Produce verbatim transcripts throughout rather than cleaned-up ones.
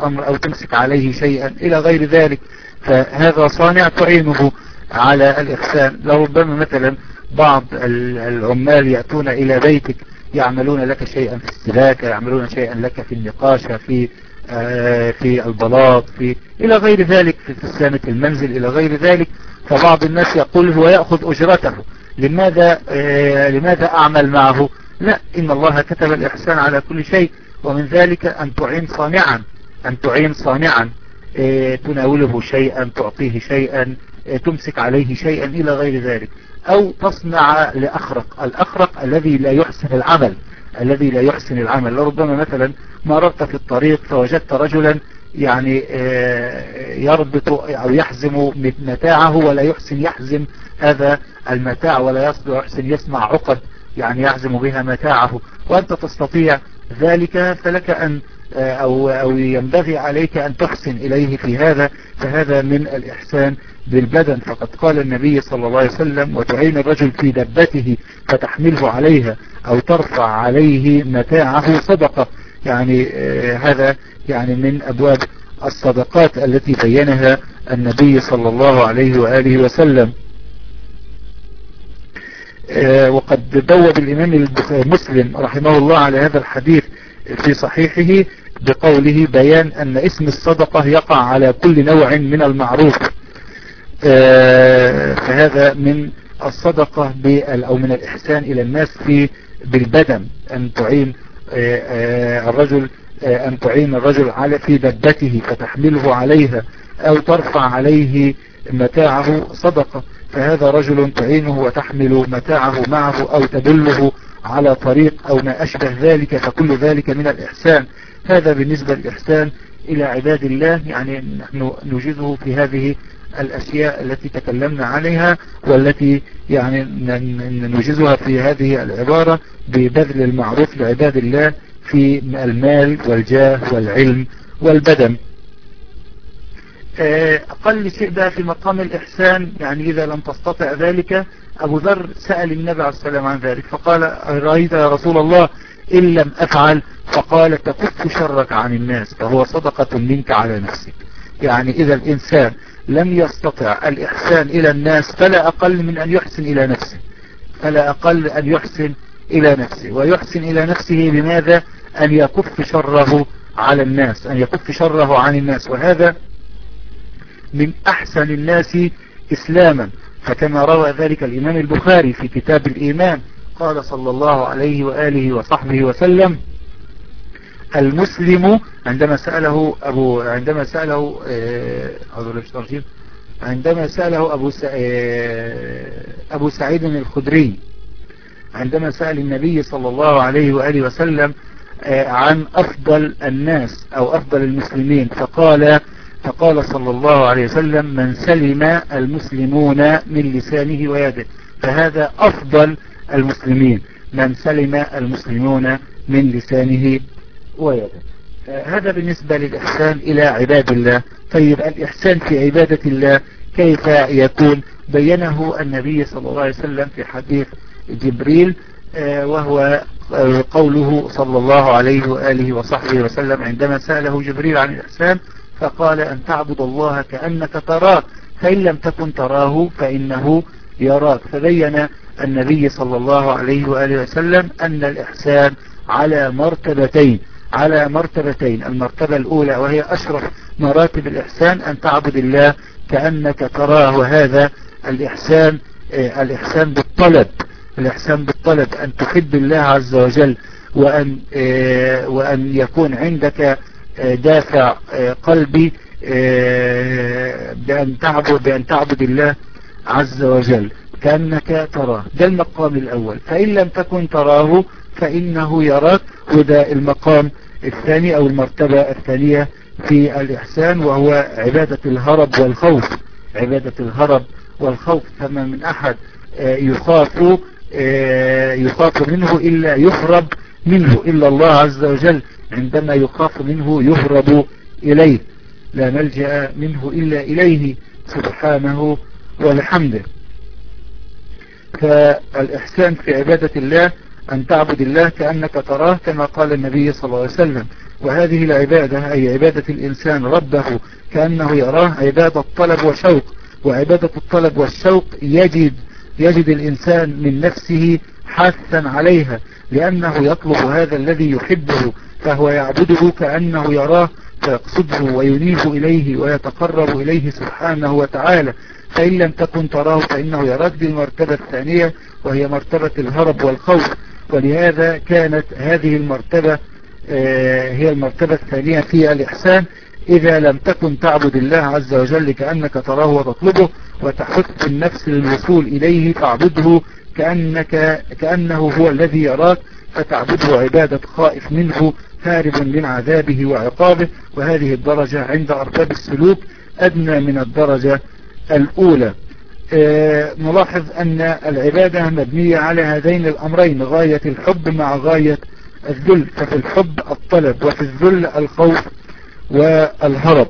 الأمر أو تمسك عليه شيئا إلى غير ذلك. فهذا صانع تعينه على الإحسان. لربما مثلا بعض العمال يأتون إلى بيتك يعملون لك شيئا في السباكة، يعملون شيئا لك في النقاشة، في في البلاط، في إلى غير ذلك، في صيانة المنزل إلى غير ذلك. فبعض الناس يقول هو يأخذ أجرته، لماذا لماذا أعمل معه؟ لا، إن الله كتب الإحسان على كل شيء، ومن ذلك أن تعين صانعا، أن تعين صانعا، تناوله شيئا، تعطيه شيئا، تمسك عليه شيئا إلى غير ذلك. أو تصنع لأخرق، الأخرق الذي لا يحسن العمل، الذي لا يحسن العمل. لربما مثلا مررت في الطريق فوجدت رجلا يعني يربط أو يحزم متاعه ولا يحسن يحزم هذا المتاع، ولا يحسن يصنع عقد يعني يحزم بها متاعه، وأنت تستطيع ذلك، فلك أن أو, أو ينبغي عليك أن تحسن إليه في هذا. فهذا من الإحسان بالبدن. فقد قال النبي صلى الله عليه وسلم: وتعين الرجل في دبته فتحمله عليها أو ترفع عليه متاعه صدقة. يعني آه هذا يعني من أبواب الصدقات التي بينها النبي صلى الله عليه وآله وسلم. آه وقد بوب الإمام مسلم رحمه الله على هذا الحديث في صحيحه بقوله: بيان أن اسم الصدقة يقع على كل نوع من المعروف. آه فهذا من الصدقة أو من الإحسان إلى الناس في بالبدن، أن تعين آه آه الرجل آه أن تعين الرجل على في دبته فتحمله عليها أو ترفع عليه متاعه صدقة. فهذا رجل تعينه وتحمل متاعه معه أو تدله على طريق أو ما أشبه ذلك، فكل ذلك من الإحسان. هذا بالنسبة للإحسان إلى عباد الله. يعني نحن نجده في هذه الأشياء التي تكلمنا عليها، والتي يعني نجزها في هذه العبارة ببذل المعروف لعباد الله في المال والجاه والعلم والبدن. أقل شيء بقى في مقام الإحسان، يعني إذا لم تستطع ذلك، أبو ذر سأل النبي عليه السلام عن ذلك فقال: رأيت يا رسول الله إن لم أفعل؟ فقال: تكف شرك عن الناس فهو صدقة منك على نفسك. يعني إذا الإنسان لم يستطع الإحسان إلى الناس فلا أقل من أن يحسن إلى نفسه، فلا أقل أن يحسن إلى نفسه. ويحسن إلى نفسه بماذا؟ أن يكف شره على الناس، أن يكف شره عن الناس. وهذا من أحسن الناس إسلاما، فكما روى ذلك الإمام البخاري في كتاب الإيمان قال صلى الله عليه وآله وصحبه وسلم: المسلم عندما سأله أبو عندما سأله عندما سأله أبو أبو سعيد الخدري عندما سأل النبي صلى الله عليه وآله وسلم عن أفضل الناس أو أفضل المسلمين، فقال فقال صلى الله عليه وسلم: من سلم المسلمون من لسانه ويده. فهذا أفضل المسلمين، من سلم المسلمون من لسانه ويده. هذا بالنسبة للإحسان إلى عباد الله. طيب الإحسان في عبادة الله كيف يكون؟ بينه النبي صلى الله عليه وسلم في حديث جبريل، وهو قوله صلى الله عليه وآله وصحبه وسلم عندما سأله جبريل عن الإحسان فقال: أن تعبد الله كأنك تراه فإن لم تكن تراه فإنه يراك. فبين النبي صلى الله عليه وآله وسلم أن الإحسان على مرتبتين على مرتبتين المرتبة الأولى وهي أشرف مراتب الإحسان أن تعبد الله كأنك تراه، وهذا الإحسان الإحسان بالطلب الإحسان بالطلب أن تحب الله عز وجل، وأن وأن يكون عندك دافع قلبي بأن تعبد بأن تعبد الله عز وجل كأنك تراه. ده المقام الأول. فإن لم تكن تراه فإنه يراك، وده المقام الثاني أو المرتبة الثانية في الإحسان، وهو عبادة الهرب والخوف. عبادة الهرب والخوف، فما من أحد يخاف يخاف منه إلا يهرب منه إلا الله عز وجل. عندما يخاف منه يهرب إليه، لا ملجأ منه إلا إليه سبحانه وبحمده. فالإحسان في عبادة الله أن تعبد الله كأنك تراه، كما قال النبي صلى الله عليه وسلم: وهذه العبادة أي عبادة الإنسان ربه كأنه يراه عبادة طلب وشوق، وعبادة الطلب والشوق يجد يجد الإنسان من نفسه حاثا عليها، لأنه يطلب هذا الذي يحبه فهو يعبده كأنه يراه فيقصده وينيب إليه ويتقرب إليه سبحانه وتعالى. فإن لم تكن تراه فإنه يراك بالمرتبة الثانية وهي مرتبة الهرب والخوف. ولهذا كانت هذه المرتبة هي المرتبة الثانية في الإحسان. إذا لم تكن تعبد الله عز وجل كأنك تراه وتطلبه وتحث النفس للوصول إليه فاعبده كأنك كأنه هو الذي يراك، فتعبده عبادة خائف منه هارب من عذابه وعقابه. وهذه الدرجة عند أرباب السلوك أدنى من الدرجة الأولى. آه نلاحظ أن العبادة مبنية على هذين الأمرين، غاية الحب مع غاية الذل، ففي الحب الطلب وفي الذل الخوف والهرب.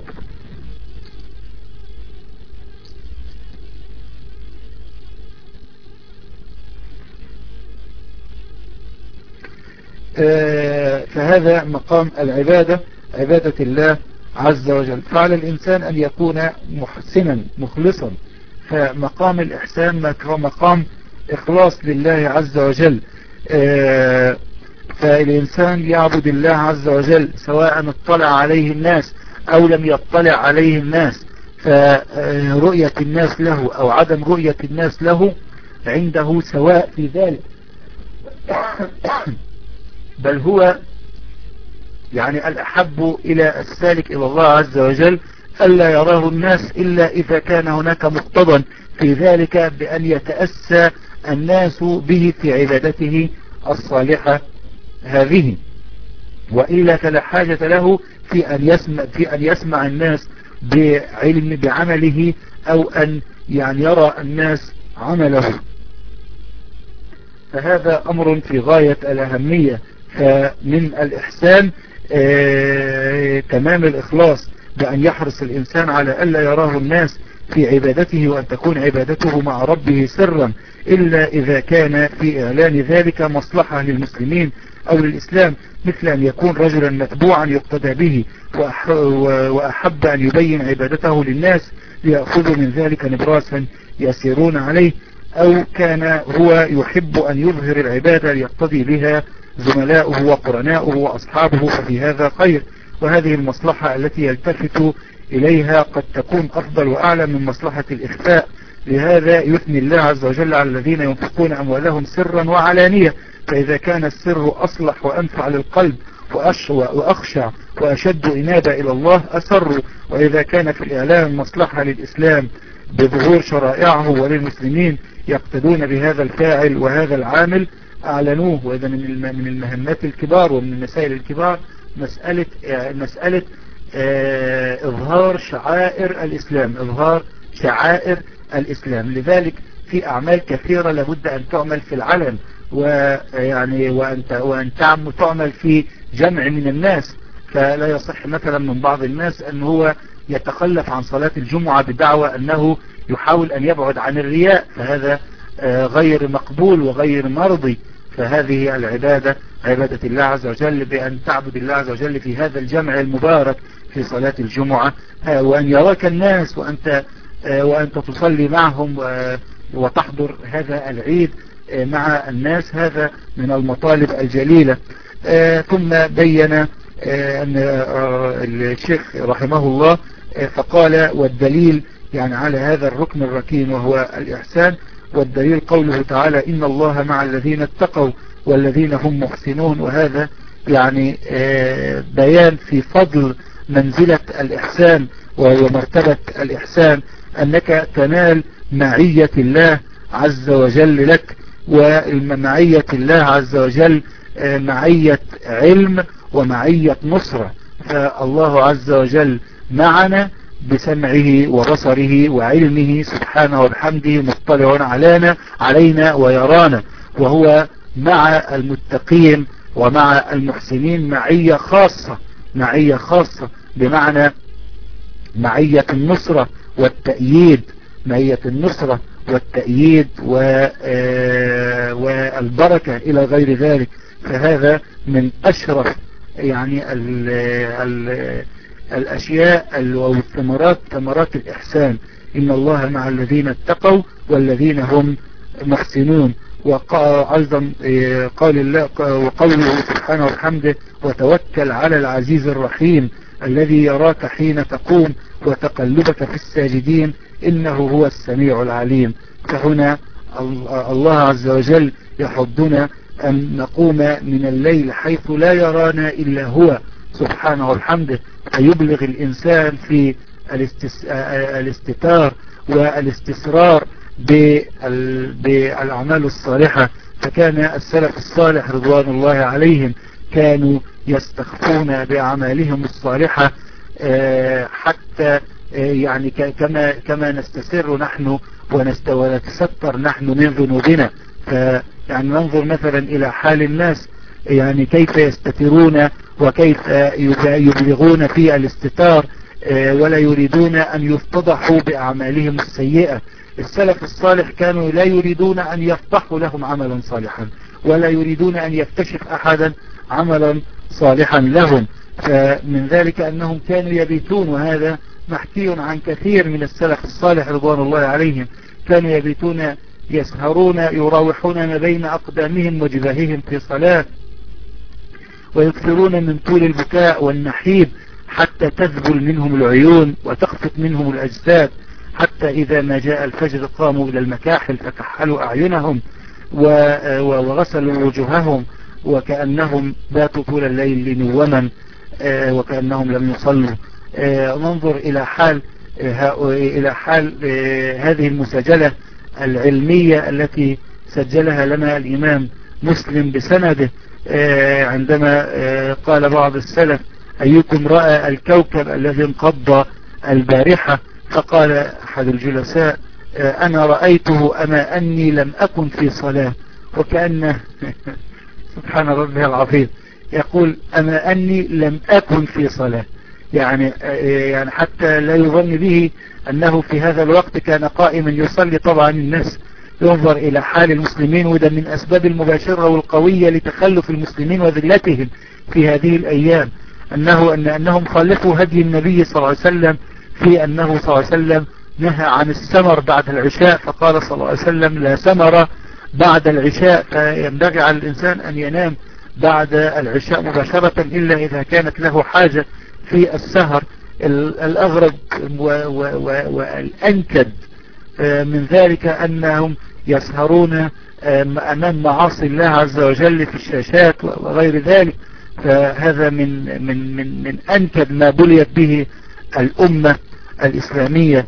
آه فهذا مقام العبادة، عبادة الله عز وجل. فعلى الإنسان أن يكون محسنا مخلصا، فمقام الإحسان مقام إخلاص لله عز وجل. آه فالإنسان يعبد الله عز وجل سواء اطلع عليه الناس أو لم يطلع عليه الناس، فرؤية الناس له أو عدم رؤية الناس له عنده سواء في ذلك، بل هو يعني الأحب إلى السالك إلى الله عز وجل ألا يراه الناس إلا إذا كان هناك مقتضى في ذلك بأن يتأسى الناس به في عبادته الصالحة هذه، وإلا فلا حاجة له في أن يسمع, في أن يسمع الناس بعلم بعمله أو أن يعني يرى الناس عمله. فهذا أمر في غاية الأهمية. فمن الإحسان آه تمام الإخلاص، بأن يحرص الإنسان على ألا يراه الناس في عبادته، وأن تكون عبادته مع ربه سرا، إلا إذا كان في إعلان ذلك مصلحة للمسلمين أو للإسلام، مثل أن يكون رجلا متبوعا يقتدى به وأحب أن يبين عبادته للناس ليأخذوا من ذلك نبراسا يسيرون عليه، أو كان هو يحب أن يظهر العبادة ليقتدي بها زملاؤه وقرناؤه وأصحابه، ففي هذا خير. وهذه المصلحة التي يلتفت إليها قد تكون أفضل وأعلى من مصلحة الإخفاء. لهذا يثني الله عز وجل على الذين ينفقون أموالهم سرا وعلانية، فإذا كان السر أصلح وأنفع للقلب وأخشع وأشد إنابة إلى الله أسروا، وإذا كان في الإعلام مصلحة للإسلام بظهور شرائعه وللمسلمين يقتدون بهذا الفاعل وهذا العامل أعلنوه. وإذا من المهمات الكبار ومن المسائل الكبار مسألة مسألة إظهار شعائر الإسلام، إظهار شعائر الإسلام. لذلك في أعمال كثيرة لابد أن تعمل في العلن، ويعني وأن وأن تعمل في جمع من الناس. فلا يصح مثلا من بعض الناس أن هو يتخلف عن صلاة الجمعة بدعوى أنه يحاول أن يبعد عن الرياء، فهذا غير مقبول وغير مرضي. فهذه العبادة عبادة الله عز وجل بأن تعبد الله عز وجل في هذا الجمع المبارك في صلاة الجمعة، وأن يراك الناس وأنت وأنت تصلي معهم وتحضر هذا العيد مع الناس، هذا من المطالب الجليلة. ثم بين أن الشيخ رحمه الله فقال والدليل يعني على هذا الركن الركين وهو الإحسان، والدليل قوله تعالى إن الله مع الذين اتقوا والذين هم محسنون. وهذا يعني بيان في فضل منزلة الإحسان ومرتبة الإحسان، أنك تنال معية الله عز وجل لك، ومعية الله عز وجل معية علم ومعية نصرة. فالله عز وجل معنا بسمعه وبصره وعلمه سبحانه وبحمده، مطلع علينا علينا ويرانا، وهو مع المتقين ومع المحسنين معية خاصة، معية خاصة بمعنى معية النصرة والتأييد، معية النصرة والتأييد والبركة إلى غير ذلك. فهذا من أشرف يعني ال ال الأشياء والثمرات ثمرات الإحسان. إن الله مع الذين اتقوا والذين هم محسنون. وأيضا قال الله وقوله سبحانه وبحمده وتوكل على العزيز الرحيم الذي يراك حين تقوم وتقلبك في الساجدين إنه هو السميع العليم. فهنا الله عز وجل يحضنا أن نقوم من الليل حيث لا يرانا إلا هو سبحانه وبحمده، فيبلغ الإنسان في الاستتار والاستسرار بالأعمال الصالحة. فكان السلف الصالح رضوان الله عليهم كانوا يستخفون بأعمالهم الصالحة حتى يعني كما كما نستسر نحن ونتستر نحن من ذنوبنا. فيعني ننظر مثلا إلى حال الناس يعني كيف يستترون وكيف يبلغون في الاستتار ولا يريدون أن يفتضحوا بأعمالهم السيئة. السلف الصالح كانوا لا يريدون أن يفتحوا لهم عملا صالحا ولا يريدون أن يكتشف أحدا عملا صالحا لهم. فمن ذلك أنهم كانوا يبيتون، وهذا محكي عن كثير من السلف الصالح رضوان الله عليهم، كانوا يبيتون يسهرون يراوحون ما بين أقدامهم وجباههم في صلاة، ويكثرون من طول البكاء والنحيب حتى تذبل منهم العيون وتخفت منهم الأجساد، حتى إذا ما جاء الفجر قاموا إلى المكاحل فكحلوا أعينهم وغسلوا وجوههم وكأنهم باتوا طول الليل نوما وكأنهم لم يصلوا. ننظر إلى حال إلى حال هذه المسجلة العلمية التي سجلها لنا الإمام مسلم بسنده عندما قال بعض السلف أيكم رأى الكوكب الذي انقض البارحة؟ فقال أحد الجلساء أنا رأيته أما أني لم أكن في صلاة. وكأنه سبحان ربي العظيم يقول أما أني لم أكن في صلاة، يعني يعني حتى لا يظن به أنه في هذا الوقت كان قائما يصلي. طبعا الناس ينظر إلى حال المسلمين، وده من أسباب المباشرة والقوية لتخلف المسلمين وذلتهم في هذه الأيام، أنه أن أنهم خالفوا هدي النبي صلى الله عليه وسلم في أنه صلى الله عليه وسلم نهى عن السمر بعد العشاء، فقال صلى الله عليه وسلم لا سمر بعد العشاء، فينبغي على الإنسان أن ينام بعد العشاء مباشرة إلا إذا كانت له حاجة في السهر. الأغرب والأنكد من ذلك أنهم يسهرون أمام معاصي الله عز وجل في الشاشات وغير ذلك. فهذا من من من من أنكد ما بليت به الأمة الإسلامية.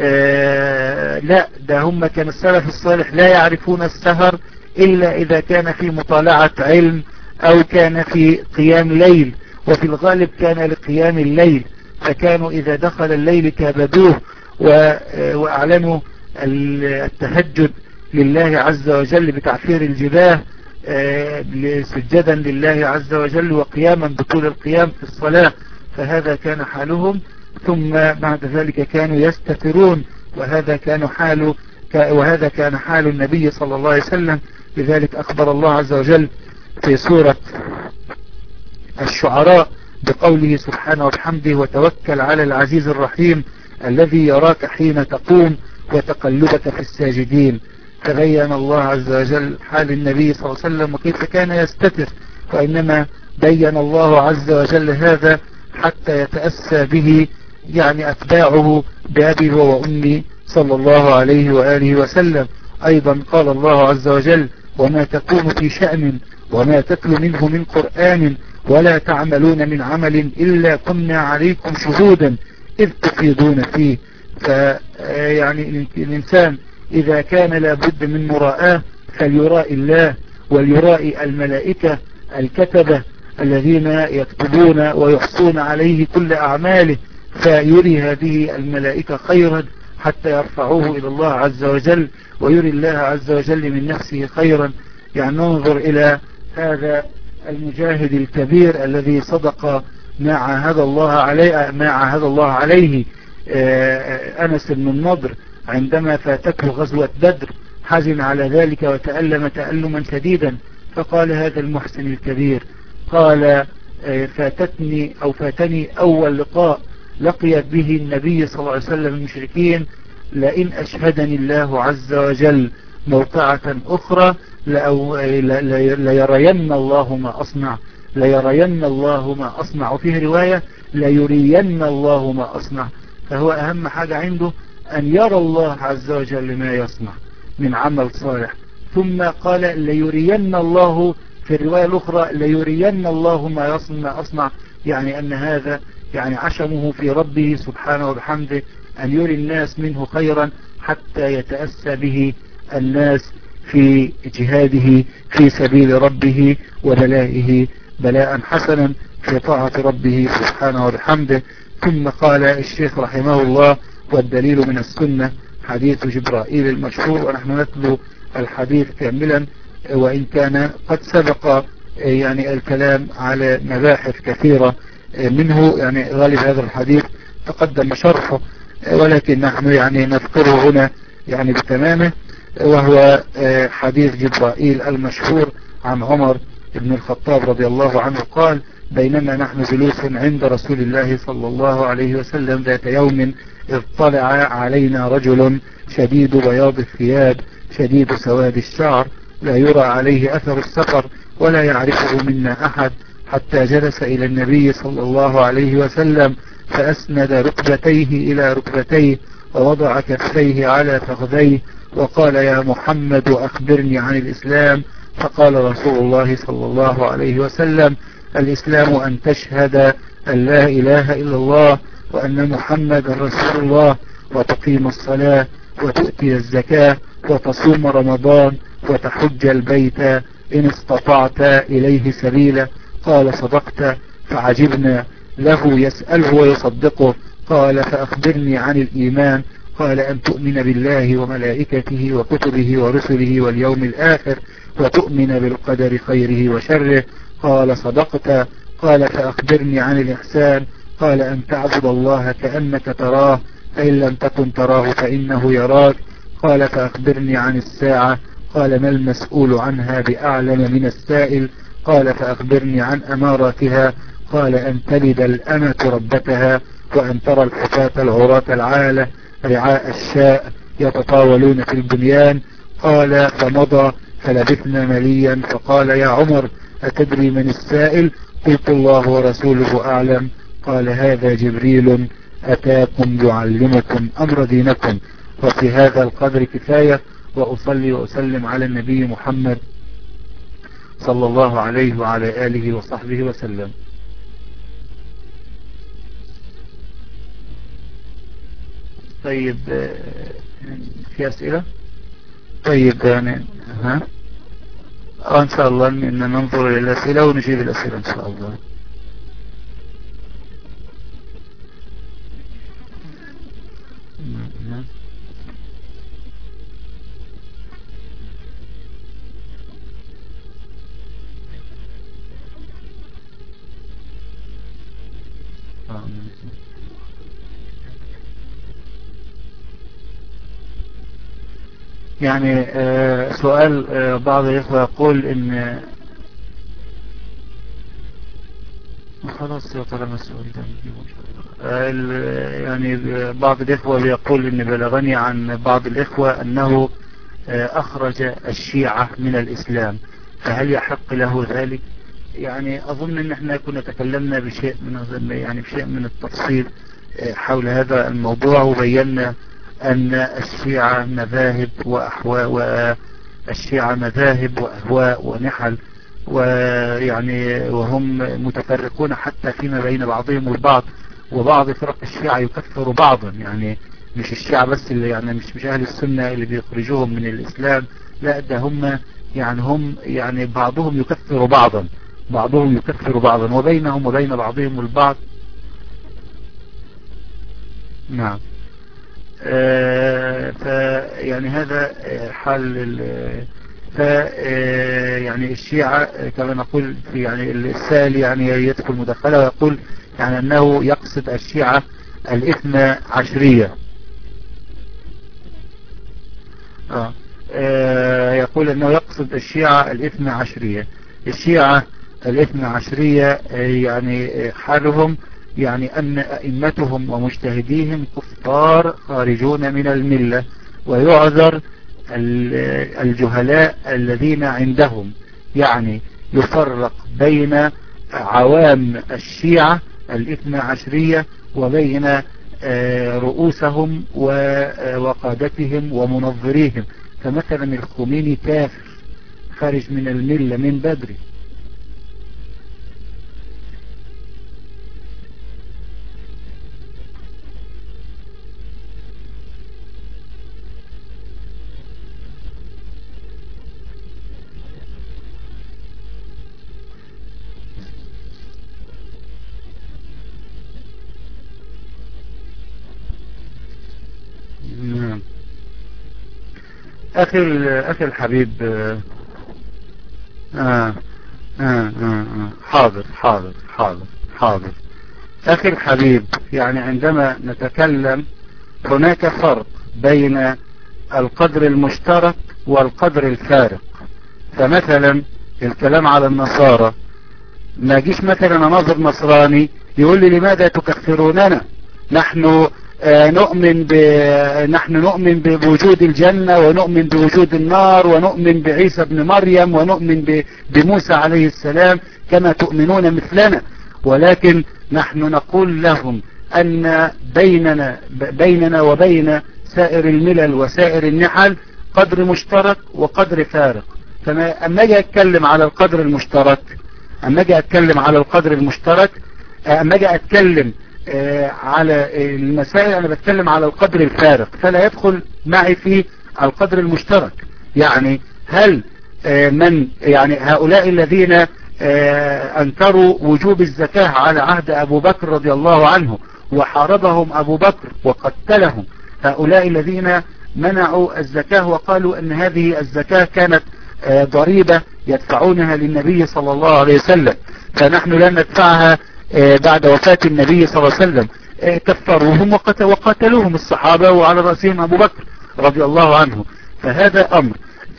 لا ده هم كان السلف الصالح لا يعرفون السهر إلا إذا كان في مطالعة علم أو كان في قيام ليل، وفي الغالب كان لقيام الليل، فكانوا إذا دخل الليل كابدوه وأعلنوا التهجد لله عز وجل بتعفير الجباه سجدا لله عز وجل وقياما بطول القيام في الصلاة. فهذا كان حالهم، ثم بعد ذلك كانوا يستترون، وهذا كان حال وهذا كان حال النبي صلى الله عليه وسلم. لذلك أخبر الله عز وجل في سورة الشعراء بقوله سبحانه وبحمده وتوكل على العزيز الرحيم الذي يراك حين تقوم وتقلبك في الساجدين. تبين الله عز وجل حال النبي صلى الله عليه وسلم وكيف كان يستتر، وإنما بين الله عز وجل هذا حتى يتأسى به يعني أتباعه بأبي وأمي صلى الله عليه وآله وسلم. أيضا قال الله عز وجل وما تكون في شأن وما تتلو منه من قرآن ولا تعملون من عمل إلا كنا عليكم شهودا إذ تفيضون فيه. فيعني الإنسان إذا كان لابد من مراءة فليراء الله وليراء الملائكة الكتبة الذين يكتبون ويحصون عليه كل أعماله، فيري هذه الملائكة خيرا حتى يرفعوه إلى الله عز وجل، ويري الله عز وجل من نفسه خيرا. يعني ننظر إلى هذا المجاهد الكبير الذي صدق ما عاهد الله عليه ما عاهد الله عليه أنس بن النضر عندما فاتته غزوة بدر، حزن على ذلك وتألم تألما شديدا، فقال هذا المحسن الكبير قال فاتتني أو فاتني أول لقاء لقيت به النبي صلى الله عليه وسلم المشركين، لئن أشهدني الله عز وجل موقعة أخرى ليرين الله ما أصنع، ليرين الله ما أصنع، وفيه رواية ليرين الله ما أصنع. فهو أهم حاجة عنده أن يرى الله عز وجل ما يصنع من عمل صالح. ثم قال ليرين الله في الرواية الأخرى ليرين الله ما يصنع, ما أصنع يعني أن هذا يعني عشمه في ربه سبحانه وبحمده أن يري الناس منه خيرا حتى يتأسى به الناس في جهاده في سبيل ربه وبلائه بلاء حسنا في طاعة ربه سبحانه وبحمده. ثم قال الشيخ رحمه الله والدليل من السنة حديث جبرائيل المشهور، ونحن نتلو الحديث كاملا وإن كان قد سبق يعني الكلام على مباحث كثيرة منه، يعني غالب هذا الحديث تقدم شرحه ولكن نحن يعني نذكره هنا يعني بتمامه. وهو حديث جبرائيل المشهور عن عمر بن الخطاب رضي الله عنه قال بينما نحن جلوس عند رسول الله صلى الله عليه وسلم ذات يوم اطلع علينا رجل شديد بياض الثياب شديد سواد الشعر لا يرى عليه أثر السفر ولا يعرفه منا أحد، حتى جلس إلى النبي صلى الله عليه وسلم فأسند ركبتيه إلى ركبتيه ووضع كفيه على فخذيه وقال يا محمد أخبرني عن الإسلام. فقال رسول الله صلى الله عليه وسلم الإسلام أن تشهد أن لا إله إلا الله وأن محمد رسول الله وتقيم الصلاة وتؤتي الزكاة وتصوم رمضان وتحج البيت إن استطعت إليه سبيلا. قال صدقت. فعجبنا له يسأله ويصدقه. قال فأخبرني عن الإيمان. قال أن تؤمن بالله وملائكته وكتبه ورسله واليوم الآخر وتؤمن بالقدر خيره وشره. قال صدقت. قال فأخبرني عن الإحسان. قال أن تعبد الله كأنك تراه فإن لم تكن تراه فإنه يراك. قال فأخبرني عن الساعة. قال ما المسؤول عنها بأعلم من السائل. قال فأخبرني عن أماراتها. قال أن تلد الأمة ربتها وأن ترى الحفاة العراة العالة رعاء الشاء يتطاولون في البنيان. قال فمضى فلبثنا مليا فقال يا عمر أتدري من السائل؟ قلت الله ورسوله أعلم. قال هذا جبريل أتاكم يعلمكم أمر دينكم. وفي هذا القدر كفاية، وأصلي وأسلم على النبي محمد صلى الله عليه وعلى آله وصحبه وسلم. طيب في أسئلة؟ طيب يعني ها آه إن شاء الله إن ننظر إلى الأسئلة ونجيب الأسئلة إن شاء الله. يعني آه سؤال آه بعض الإخوة يقول إن خلاص يا طالما السؤال ده آه يعني بعض الإخوة بيقول إن بلغني عن بعض الإخوة أنه آه أخرج الشيعة من الإسلام، فهل يحق له ذلك؟ يعني أظن إن احنا كنا تكلمنا بشيء من يعني بشيء من التفصيل آه حول هذا الموضوع، وبينا أن الشيعة مذاهب وأحواء والشيعة مذاهب وأهواء ونحل، ويعني وهم متفرقون حتى فيما بين بعضهم والبعض، وبعض فرق الشيعة يكفر بعضا، يعني مش الشيعة بس اللي يعني مش مش أهل السنة اللي بيخرجوهم من الإسلام، لا ده هم يعني هم يعني بعضهم يكفر بعضا بعضهم يكفر بعضا وبينهم وبين بعضهم والبعض. نعم. آه فيعني هذا حال ف يعني الشيعة كما نقول في يعني السائل يعني يدخل مدخله ويقول يعني أنه يقصد الشيعة الاثنى عشرية. آه آه يقول أنه يقصد الشيعة الاثنى عشرية. الشيعة الاثنى عشرية يعني حالهم يعني أن أئمتهم ومجتهديهم كفار خارجون من الملة، ويعذر الجهلاء الذين عندهم، يعني يفرق بين عوام الشيعة الاثنى عشرية وبين رؤوسهم وقادتهم ومنظريهم. فمثلا الخميني كافر خارج من الملة من بدري. أخي أخي الحبيب آه آه آه آه حاضر حاضر حاضر حاضر أخي الحبيب، يعني عندما نتكلم هناك فرق بين القدر المشترك والقدر الفارق. فمثلا الكلام على النصارى، ما جيش مثلا ناظر نصراني يقول لي لماذا تكفروننا؟ نحن آه نؤمن ب... نحن نؤمن بوجود الجنة، ونؤمن بوجود النار، ونؤمن بعيسى بن مريم، ونؤمن ب... بموسى عليه السلام كما تؤمنون مثلنا. ولكن نحن نقول لهم أن بيننا بيننا وبين سائر الملل وسائر النحل قدر مشترك وقدر فارق. فما أما أجي أتكلم على القدر المشترك أما أجي أتكلم على القدر المشترك أما أجي أتكلم على المسائل أنا بتكلم على القدر الفارق، فلا يدخل معي في القدر المشترك. يعني هل من يعني هؤلاء الذين أنكروا وجوب الزكاة على عهد أبو بكر رضي الله عنه وحاربهم أبو بكر وقتلهم، هؤلاء الذين منعوا الزكاة وقالوا أن هذه الزكاة كانت ضريبة يدفعونها للنبي صلى الله عليه وسلم فنحن لن ندفعها بعد وفاة النبي صلى الله عليه وسلم، كفروهم وقتلوهم الصحابة وعلى رأسهم أبو بكر رضي الله عنه. فهذا أمر.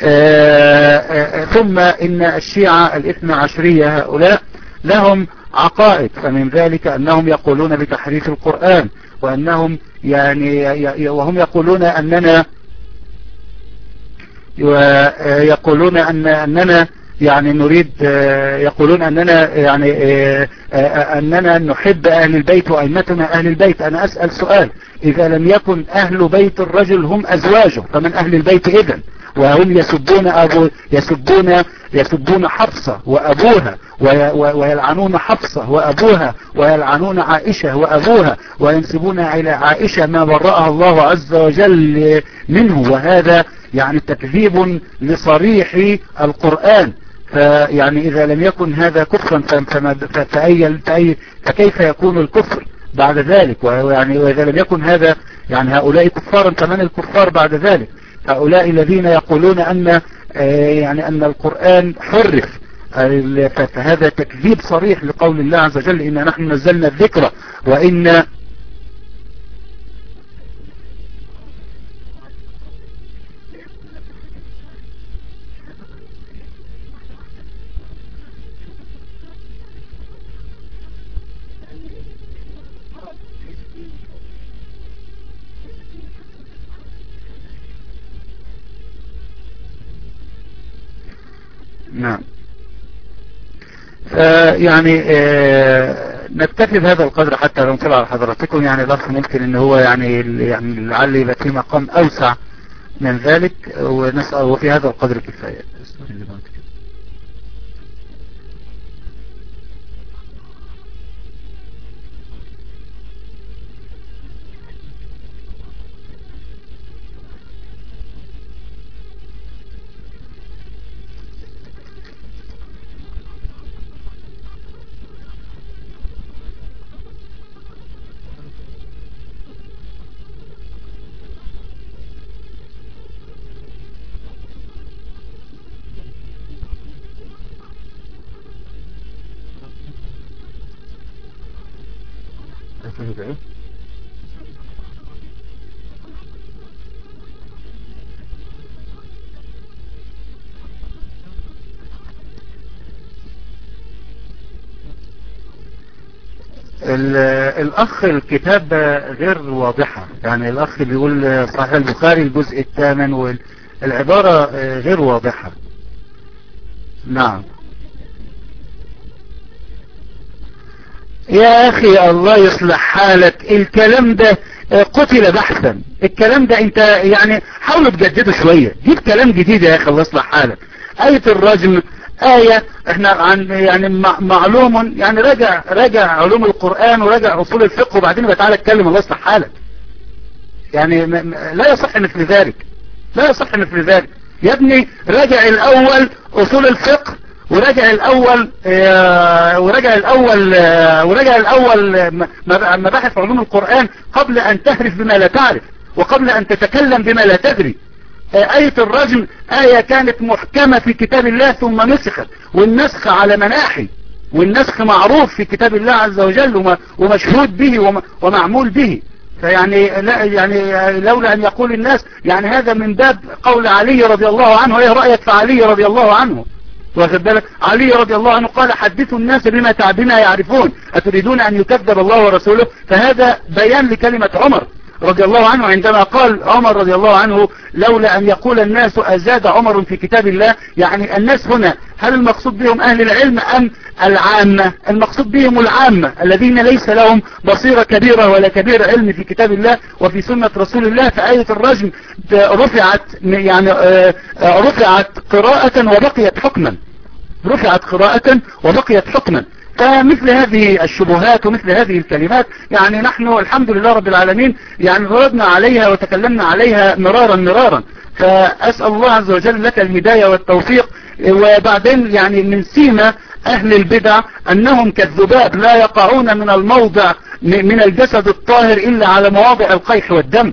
ثم إن الشيعة الاثنى عشرية هؤلاء لهم عقائد، فمن ذلك أنهم يقولون بتحريف القرآن، وأنهم يعني وهم يقولون أننا يقولون أن أننا يعني نريد يقولون أننا يعني أننا نحب أهل البيت وأئمتنا أهل البيت. أنا أسأل سؤال: إذا لم يكن أهل بيت الرجل هم أزواجه فمن أهل البيت إذن؟ وهم يسبون أبو يسبون يسبون حفصة وأبوها ويلعنون حفصة وأبوها ويلعنون عائشة وأبوها وينسبون إلى عائشة ما برأها الله عز وجل منه، وهذا يعني تكذيب لصريح القرآن. فيعني إذا لم يكن هذا كفرا فأي فأي فكيف يكون الكفر بعد ذلك؟ ويعني وإذا لم يكن هذا يعني هؤلاء كفارا فمن الكفار بعد ذلك؟ هؤلاء الذين يقولون أن يعني أن القرآن حرف، فهذا تكذيب صريح لقول الله عز وجل: إن نحن نزلنا الذكر وإن نعم. يعني آه نكتفي بهذا القدر حتى لو نطلع على حضراتكم. يعني الأخ ممكن ان هو يعني يعني لعل يبقى في مقام أوسع من ذلك، ونسأل وفي هذا القدر كفاية. الأخ الكتاب غير واضحة، يعني الأخ بيقول صحيح البخاري الجزء الثامن والعبارة غير واضحة. نعم يا أخي الله يصلح حالك، الكلام ده قتل بحثا، الكلام ده انت يعني حاولوا تجددوا شوية، جيب كلام جديد يا أخي الله يصلح حالك. آية الرجم آية احنا عن يعني معلوم، يعني راجع راجع علوم القرآن وراجع أصول الفقه وبعدين بتعالى اتكلم الله يصلح حالك. يعني لا يصح مثل ذلك، لا يصح مثل ذلك يا ابني. راجع الأول أصول الفقه وراجع الأول وراجع الأول وراجع الأول مباحث علوم القرآن قبل أن تهرف بما لا تعرف وقبل أن تتكلم بما لا تدري. آية الرجم آية كانت محكمة في كتاب الله ثم نسخت، والنسخ على مناحي، والنسخ معروف في كتاب الله عز وجل ومشهود به ومعمول به. فيعني لا يعني لولا أن يقول الناس يعني هذا من باب قول علي رضي الله عنه، ايه رأيك في علي رضي الله عنه؟ واخد بالك علي رضي الله عنه قال حدثوا الناس بما بما يعرفون أتريدون أن يكذب الله ورسوله؟ فهذا بيان لكلمة عمر رضي الله عنه عندما قال عمر رضي الله عنه لولا أن يقول الناس أزاد عمر في كتاب الله. يعني الناس هنا هل المقصود بهم أهل العلم أم العامة؟ المقصود بهم العامة الذين ليس لهم بصيرة كبيرة ولا كبير علم في كتاب الله وفي سنة رسول الله. فآية الرجم رفعت يعني رفعت قراءة وبقيت حكما، رفعت قراءة وبقيت حكما. فمثل هذه الشبهات ومثل هذه الكلمات يعني نحن الحمد لله رب العالمين يعني ردنا عليها وتكلمنا عليها مرارا مرارا. فأسأل الله عز وجل لك الهداية والتوفيق. وبعدين يعني من سيما أهل البدع أنهم كالذباب لا يقعون من الموضع من الجسد الطاهر إلا على مواضع القيح والدم.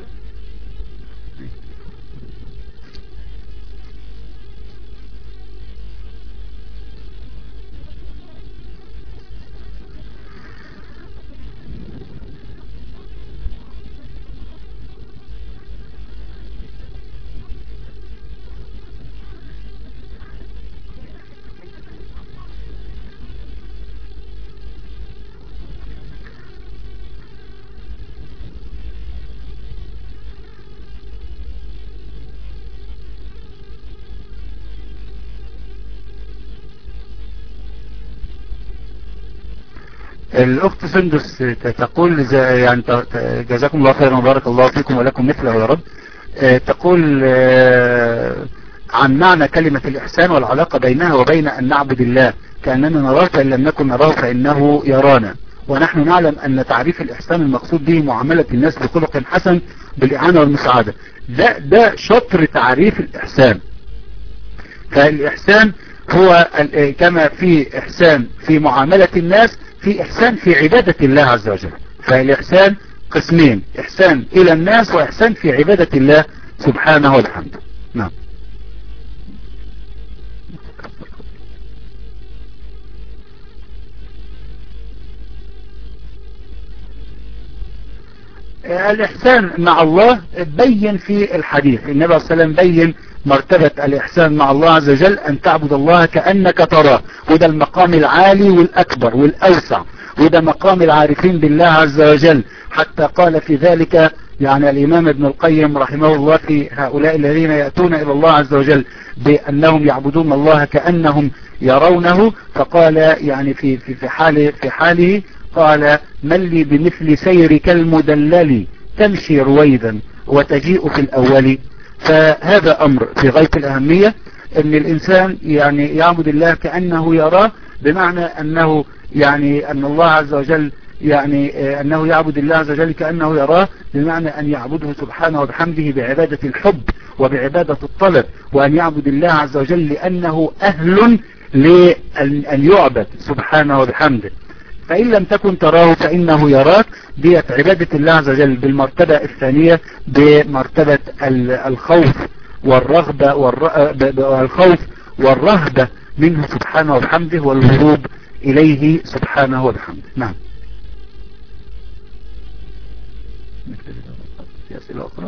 الأخت سندس تقول يعني جزاكم الله خيرا وبارك الله فيكم ولكم مثله يا رب. تقول عن معنى كلمة الإحسان والعلاقة بينها وبين أن نعبد الله كأننا نراه فإن لم نكن نراه فإنه يرانا. ونحن نعلم أن تعريف الإحسان المقصود به معاملة الناس بخلق حسن بالإعانة والمساعدة. ده ده شطر تعريف الإحسان. فالإحسان هو كما في إحسان في معاملة الناس في إحسان في عبادة الله عز وجل. فالإحسان قسمين، إحسان إلى الناس وإحسان في عبادة الله سبحانه وبحمده. نعم. الإحسان مع الله بين في الحديث، النبي صلى الله عليه وسلم بين مرتبة الإحسان مع الله عز وجل أن تعبد الله كأنك تراه، وده المقام العالي والأكبر والأوسع، وده مقام العارفين بالله عز وجل. حتى قال في ذلك يعني الإمام ابن القيم رحمه الله في هؤلاء الذين يأتون إلى الله عز وجل بأنهم يعبدون الله كأنهم يرونه، فقال يعني في في في حاله في حاله قال من لي بمثل سيرك المدلل تمشي رويدا وتجيء في الأول. فهذا أمر في غاية الأهمية أن الإنسان يعني يعبد الله كأنه يراه، بمعنى أنه يعني أن الله عز وجل يعني أنه يعبد الله عز وجل كأنه يراه، بمعنى أن يعبده سبحانه وبحمده بعبادة الحب وبعبادة الطلب، وأن يعبد الله عز وجل لأنه أهل لأن يعبد سبحانه وبحمده. فإن لم تكن تراه فإنه يراك، ديت عبادة الله عز وجل. بالمرتبة الثانية بمرتبة الخوف والرغبة والخوف والرهبة منه سبحانه وبحمده والهروب إليه سبحانه وبحمده. نعم. في أسئلة أخرى؟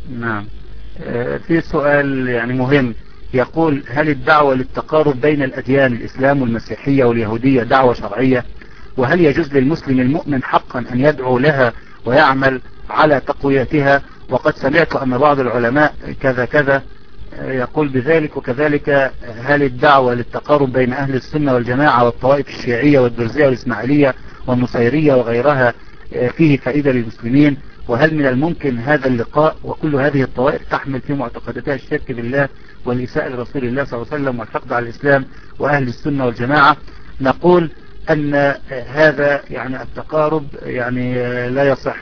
نعم. في سؤال يعني مهم يقول: هل الدعوة للتقارب بين الأديان الإسلام والمسيحية واليهودية دعوة شرعية؟ وهل يجوز للمسلم المؤمن حقا أن يدعو لها ويعمل على تقويتها؟ وقد سمعت أن بعض العلماء كذا كذا يقول بذلك. وكذلك هل الدعوة للتقارب بين أهل السنة والجماعة والطوائف الشيعية والدرزية والإسماعيلية والنصيرية وغيرها فيه فائدة للمسلمين؟ وهل من الممكن هذا اللقاء وكل هذه الطوائف تحمل في معتقداتها الشرك بالله والإساءة لرسول الله صلى الله عليه وسلم والحقد على الإسلام وأهل السنة والجماعة؟ نقول أن هذا يعني التقارب يعني لا يصح.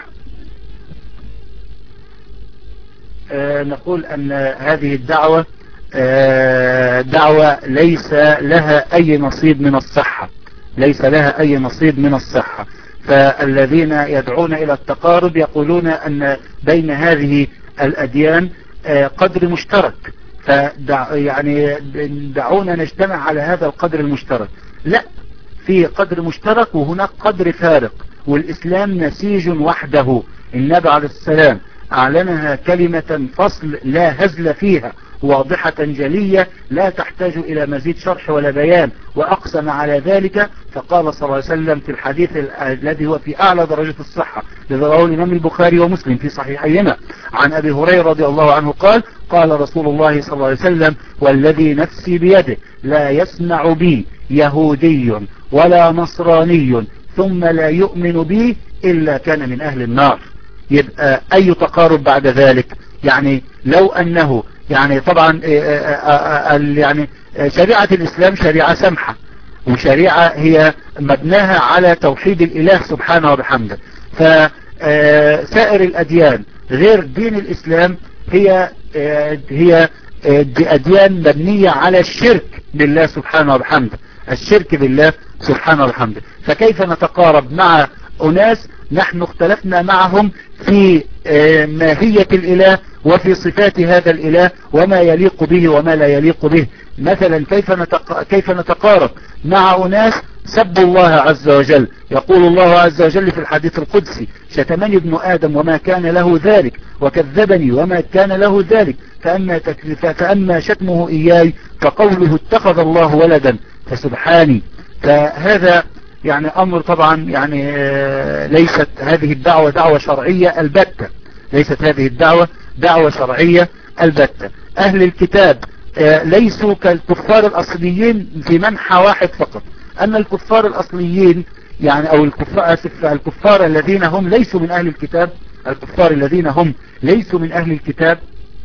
نقول أن هذه الدعوة دعوة ليس لها أي نصيب من الصحة، ليس لها أي نصيب من الصحة. فالذين يدعون إلى التقارب يقولون أن بين هذه الأديان قدر مشترك، فدع يعني دعونا نجتمع على هذا القدر المشترك. لا، في قدر مشترك وهناك قدر فارق، والإسلام نسيج وحده. النبي عليه السلام أعلنها كلمة فصل لا هزل فيها، واضحة جلية لا تحتاج إلى مزيد شرح ولا بيان، وأقسم على ذلك فقال صلى الله عليه وسلم في الحديث الذي هو في أعلى درجة الصحة الذي رواه الإمام البخاري ومسلم في صحيحيهما عن أبي هريرة رضي الله عنه قال: قال رسول الله صلى الله عليه وسلم: والذي نفسي بيده لا يسمع بي يهودي ولا نصراني ثم لا يؤمن بي إلا كان من أهل النار. يبقى أي تقارب بعد ذلك؟ يعني لو أنه يعني طبعا يعني شريعة الإسلام شريعة سمحة، وشريعة هي مبناها على توحيد الإله سبحانه وبحمده. فسائر الأديان غير دين الإسلام هي هي أديان مبنية على الشرك بالله سبحانه وبحمده، الشرك بالله سبحانه وبحمده. فكيف نتقارب مع أناس نحن اختلفنا معهم في ماهية الإله وفي صفات هذا الإله وما يليق به وما لا يليق به؟ مثلا كيف نتق... كيف نتقارب مع أناس سبوا الله عز وجل؟ يقول الله عز وجل في الحديث القدسي: شتمني ابن آدم وما كان له ذلك وكذبني وما كان له ذلك، فأما, تك... فأما شتمه إياي فقوله اتخذ الله ولدا فسبحاني. فهذا يعني أمر طبعا يعني ليست هذه الدعوة دعوة شرعية البتة، ليست هذه الدعوة دعوة شرعية البتة. أهل الكتاب ليسوا كالكفار الأصليين في منحى واحد فقط، أن الكفار الأصليين يعني أو الكفار, الكفار الذين هم ليسوا من أهل الكتاب، الكفار الذين هم ليسوا من أهل الكتاب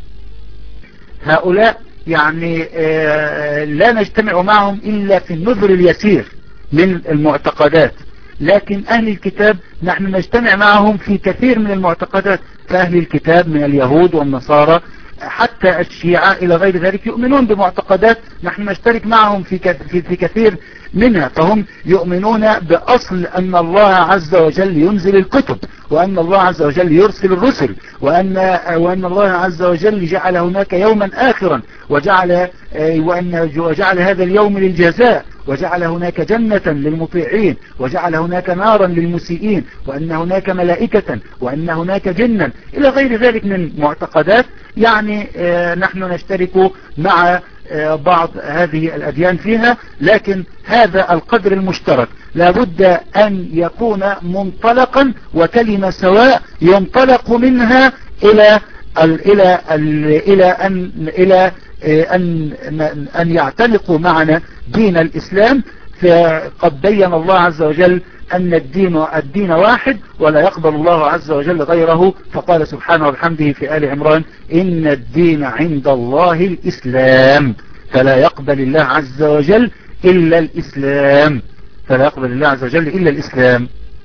هؤلاء يعني لا نجتمع معهم إلا في النذر اليسير من المعتقدات، لكن أهل الكتاب نحن نجتمع معهم في كثير من المعتقدات. فأهل الكتاب من اليهود والنصارى حتى الشيعة إلى غير ذلك يؤمنون بمعتقدات نحن نشترك معهم في في كثير منها. فهم يؤمنون بأصل أن الله عز وجل ينزل الكتب، وأن الله عز وجل يرسل الرسل، وأن وأن الله عز وجل جعل هناك يوما آخرا، وجعل وأن وجعل هذا اليوم للجزاء، وجعل هناك جنة للمطيعين، وجعل هناك نارا للمسيئين، وأن هناك ملائكة، وأن هناك جنا إلى غير ذلك من معتقدات. يعني نحن نشترك مع بعض هذه الأديان فيها، لكن هذا القدر المشترك لابد أن يكون منطلقا وكلمة سواء ينطلق منها إلى ال إلى ال إلى أن إلى أن أن يعتنقوا معنا دين الإسلام. فقد بين الله عز وجل أن الدين الدين واحد ولا يقبل الله عز وجل غيره، فقال سبحانه وبحمده في آل عمران: إن الدين عند الله الإسلام، فلا يقبل الله عز وجل إلا الإسلام، فلا يقبل الله عز وجل إلا الإسلام.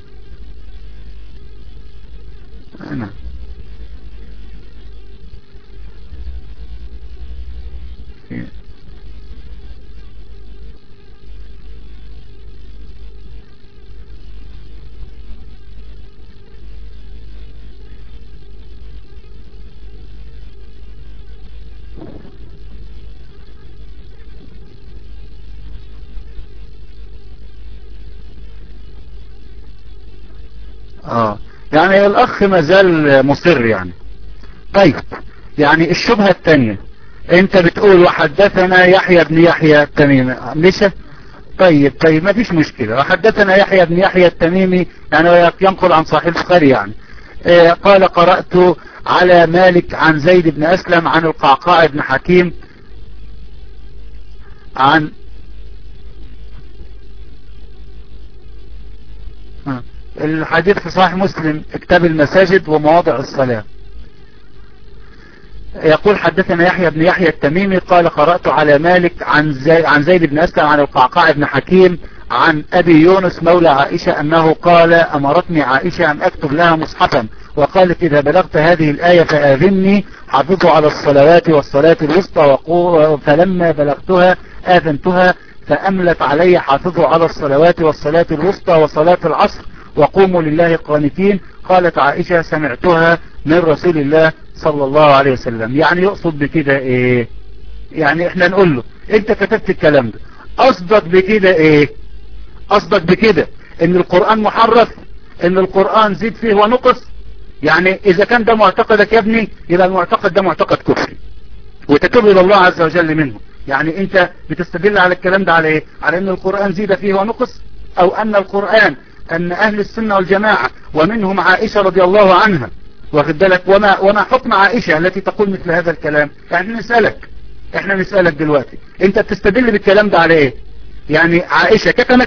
أنا آه يعني الأخ ما زال مصر يعني طيب يعني الشبهة الثانية، انت بتقول وحدثنا يحيى بن يحيى التميمي مش طيب طيب ما فيش مشكلة. وحدثنا يحيى بن يحيى التميمي يعني ينقل عن صحيح البخاري يعني اه قال قرأت على مالك عن زيد بن أسلم عن القعقاع بن حكيم عن الحديث في صحيح مسلم كتاب المساجد ومواضع الصلاة. يقول حدثنا يحيى بن يحيى التميمي قال قرأت على مالك عن زي عن زيد بن أسلم عن القعقاع بن حكيم عن أبي يونس مولى عائشة أنه قال أمرتني عائشة أن أكتب لها مصحفا وقالت إذا بلغت هذه الآية فآذني حافظوا على الصلوات والصلاة الوسطى، فلما بلغتها آذنتها فأملت علي حافظوا على الصلوات والصلاة الوسطى وصلاة العصر وقوموا لله قانتين. قالت عائشة سمعتها من رسول الله صلى الله عليه وسلم. يعني يقصد بكده ايه؟ يعني احنا نقول له انت كتبت الكلام ده، قصدك بكده ايه؟ قصدك بكده ان القرآن محرف، ان القرآن زيد فيه ونقص؟ يعني اذا كان ده معتقدك يا ابني يبقى المعتقد ده معتقد كفري وتتوب الى الله عز وجل منه. يعني انت بتستدل على الكلام ده على ايه؟ على ان القرآن زيد فيه ونقص، او ان القرآن ان اهل السنة والجماعة ومنهم عائشة رضي الله عنها واخد بالك، وما وما حكم عائشة التي تقول مثل هذا الكلام؟ يعني نسألك احنا نسألك دلوقتي انت بتستدل بالكلام ده على ايه؟ يعني عائشة كتمت؟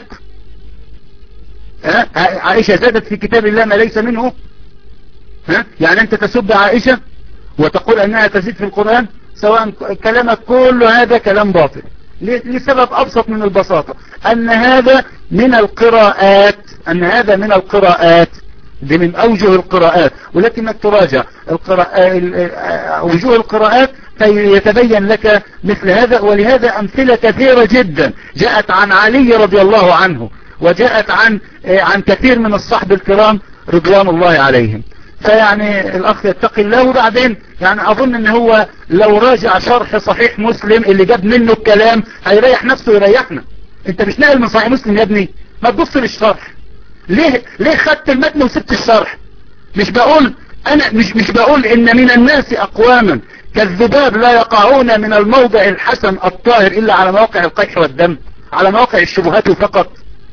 ها؟ عائشة زادت في كتاب الله ما ليس منه؟ ها؟ يعني انت تسب عائشة وتقول انها تزيد في القرآن؟ سواء كلامك كله هذا كلام باطل لسبب ابسط من البساطة، ان هذا من القراءات، ان هذا من القراءات دي من اوجه القراءات، ولكنك تراجع القراء... وجوه القراءات فيتبين لك مثل هذا. ولهذا امثلة كثيرة جدا جاءت عن علي رضي الله عنه وجاءت عن عن كثير من الصحب الكرام رضوان الله عليهم. فيعني الاخ يتقي الله. وبعدين يعني اظن ان هو لو راجع شرح صحيح مسلم اللي جاب منه الكلام هيريح نفسه ويريحنا. انت مش ناقل من صحيح مسلم يا ابني، ما تبص للشرح. ليه ليه خدت المتن وسبت الشرح؟ مش بقول انا مش مش بقول ان من الناس اقواما كالذباب لا يقعون من الموضع الحسن الطاهر الا على مواقع القيح والدم، على مواقع الشبهات فقط.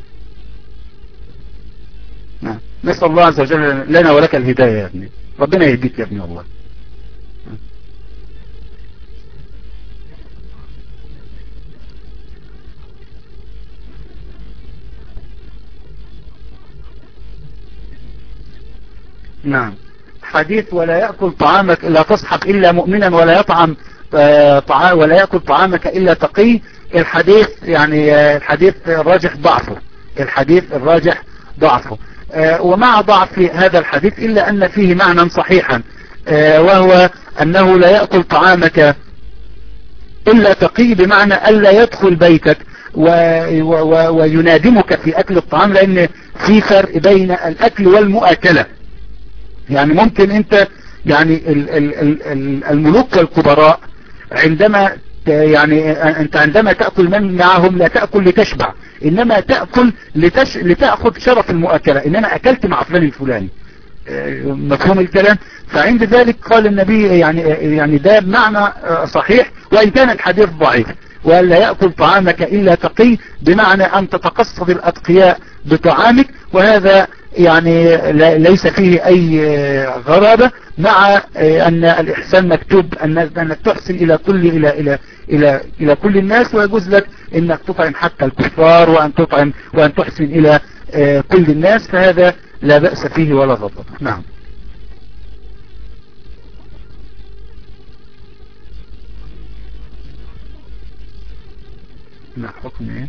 نعم. نسأل الله عز وجل لنا ولك الهداية يا ابني، ربنا يهديك يا ابني والله. نعم. حديث ولا يأكل طعامك لا تصحب إلا مؤمنا ولا يطعم طعام ولا يأكل طعامك إلا تقي. الحديث يعني الحديث الراجح ضعفه، الحديث الراجح ضعفه. ومع ضعف هذا الحديث إلا أن فيه معنى صحيحا، وهو أنه لا يأكل طعامك إلا تقي، بمعنى ألا يدخل بيتك وينادمك في أكل الطعام، لأن في فرق بين الأكل والمؤاكلة. يعني ممكن أنت يعني الملوك والكبراء عندما يعني أنت عندما تأكل من معهم لا تأكل لتشبع، إنما تأكل لتش... لتأخذ شرف المؤاكلة، إن أنا أكلت مع فلان الفلاني. مفهوم الكلام؟ فعند ذلك قال النبي يعني يعني ده معنى صحيح وإن كان الحديث ضعيف. ولا يأكل طعامك إلا تقي، بمعنى أن تتقصد الأتقياء بطعامك، وهذا يعني ليس فيه أي غرابة، مع أن الإحسان مكتوب أنك تحسن إلى كل إلى إلى إلى إلى كل الناس، ويجوز لك أنك تطعم حتى الكفار وأن تطعم وأن تحسن إلى كل الناس، فهذا لا بأس فيه ولا غضب. نعم. نعم. حكم إيه؟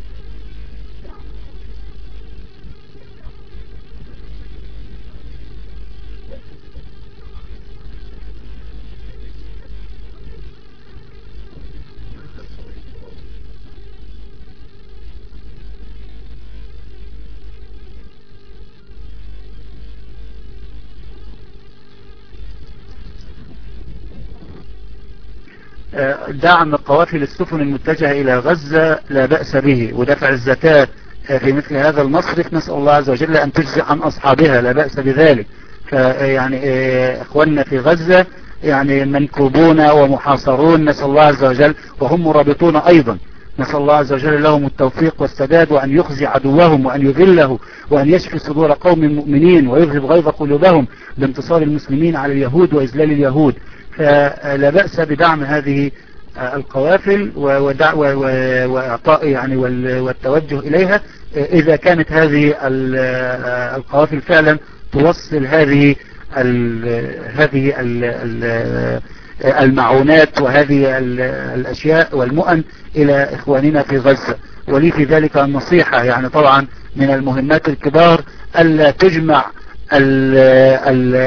دعم قوافل السفن المتجهة إلى غزة لا بأس به، ودفع الزكاة في مثل هذا المصرف نسأل الله عز وجل أن تجزي عن أصحابها لا بأس بذلك. فيعني إخواننا في غزة يعني منكوبون ومحاصرون، نسأل الله عز وجل، وهم مرابطون أيضا، نسأل الله عز وجل لهم التوفيق والسداد، وأن يخزي عدوهم وأن يذله، وأن يشفي صدور قوم مؤمنين ويذهب غيظ قلوبهم بانتصار المسلمين على اليهود وإذلال اليهود. فلا بأس بدعم هذه القوافل وإعطاء يعني والتوجه إليها إذا كانت هذه القوافل فعلا توصل هذه ال هذه ال المعونات وهذه الأشياء والمؤن إلى إخواننا في غزة. ولي في ذلك النصيحة، يعني طبعا من المهمات الكبار ألا تجمع ال ال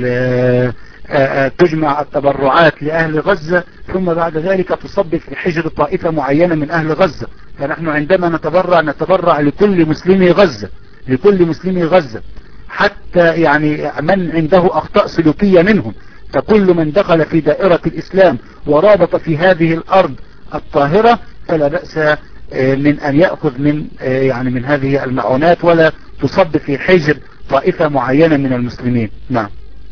ال تجمع التبرعات لأهل غزة ثم بعد ذلك تصب في حجر طائفة معينة من أهل غزة. فنحن عندما نتبرع نتبرع لكل مسلمي غزة، لكل مسلمي غزة، حتى يعني من عنده أخطاء سلوكية منهم. فكل من دخل في دائرة الإسلام ورابط في هذه الأرض الطاهرة فلا بأس من أن يأخذ من يعني من هذه المعونات ولا تصب في حجر طائفة معينة من المسلمين. نعم.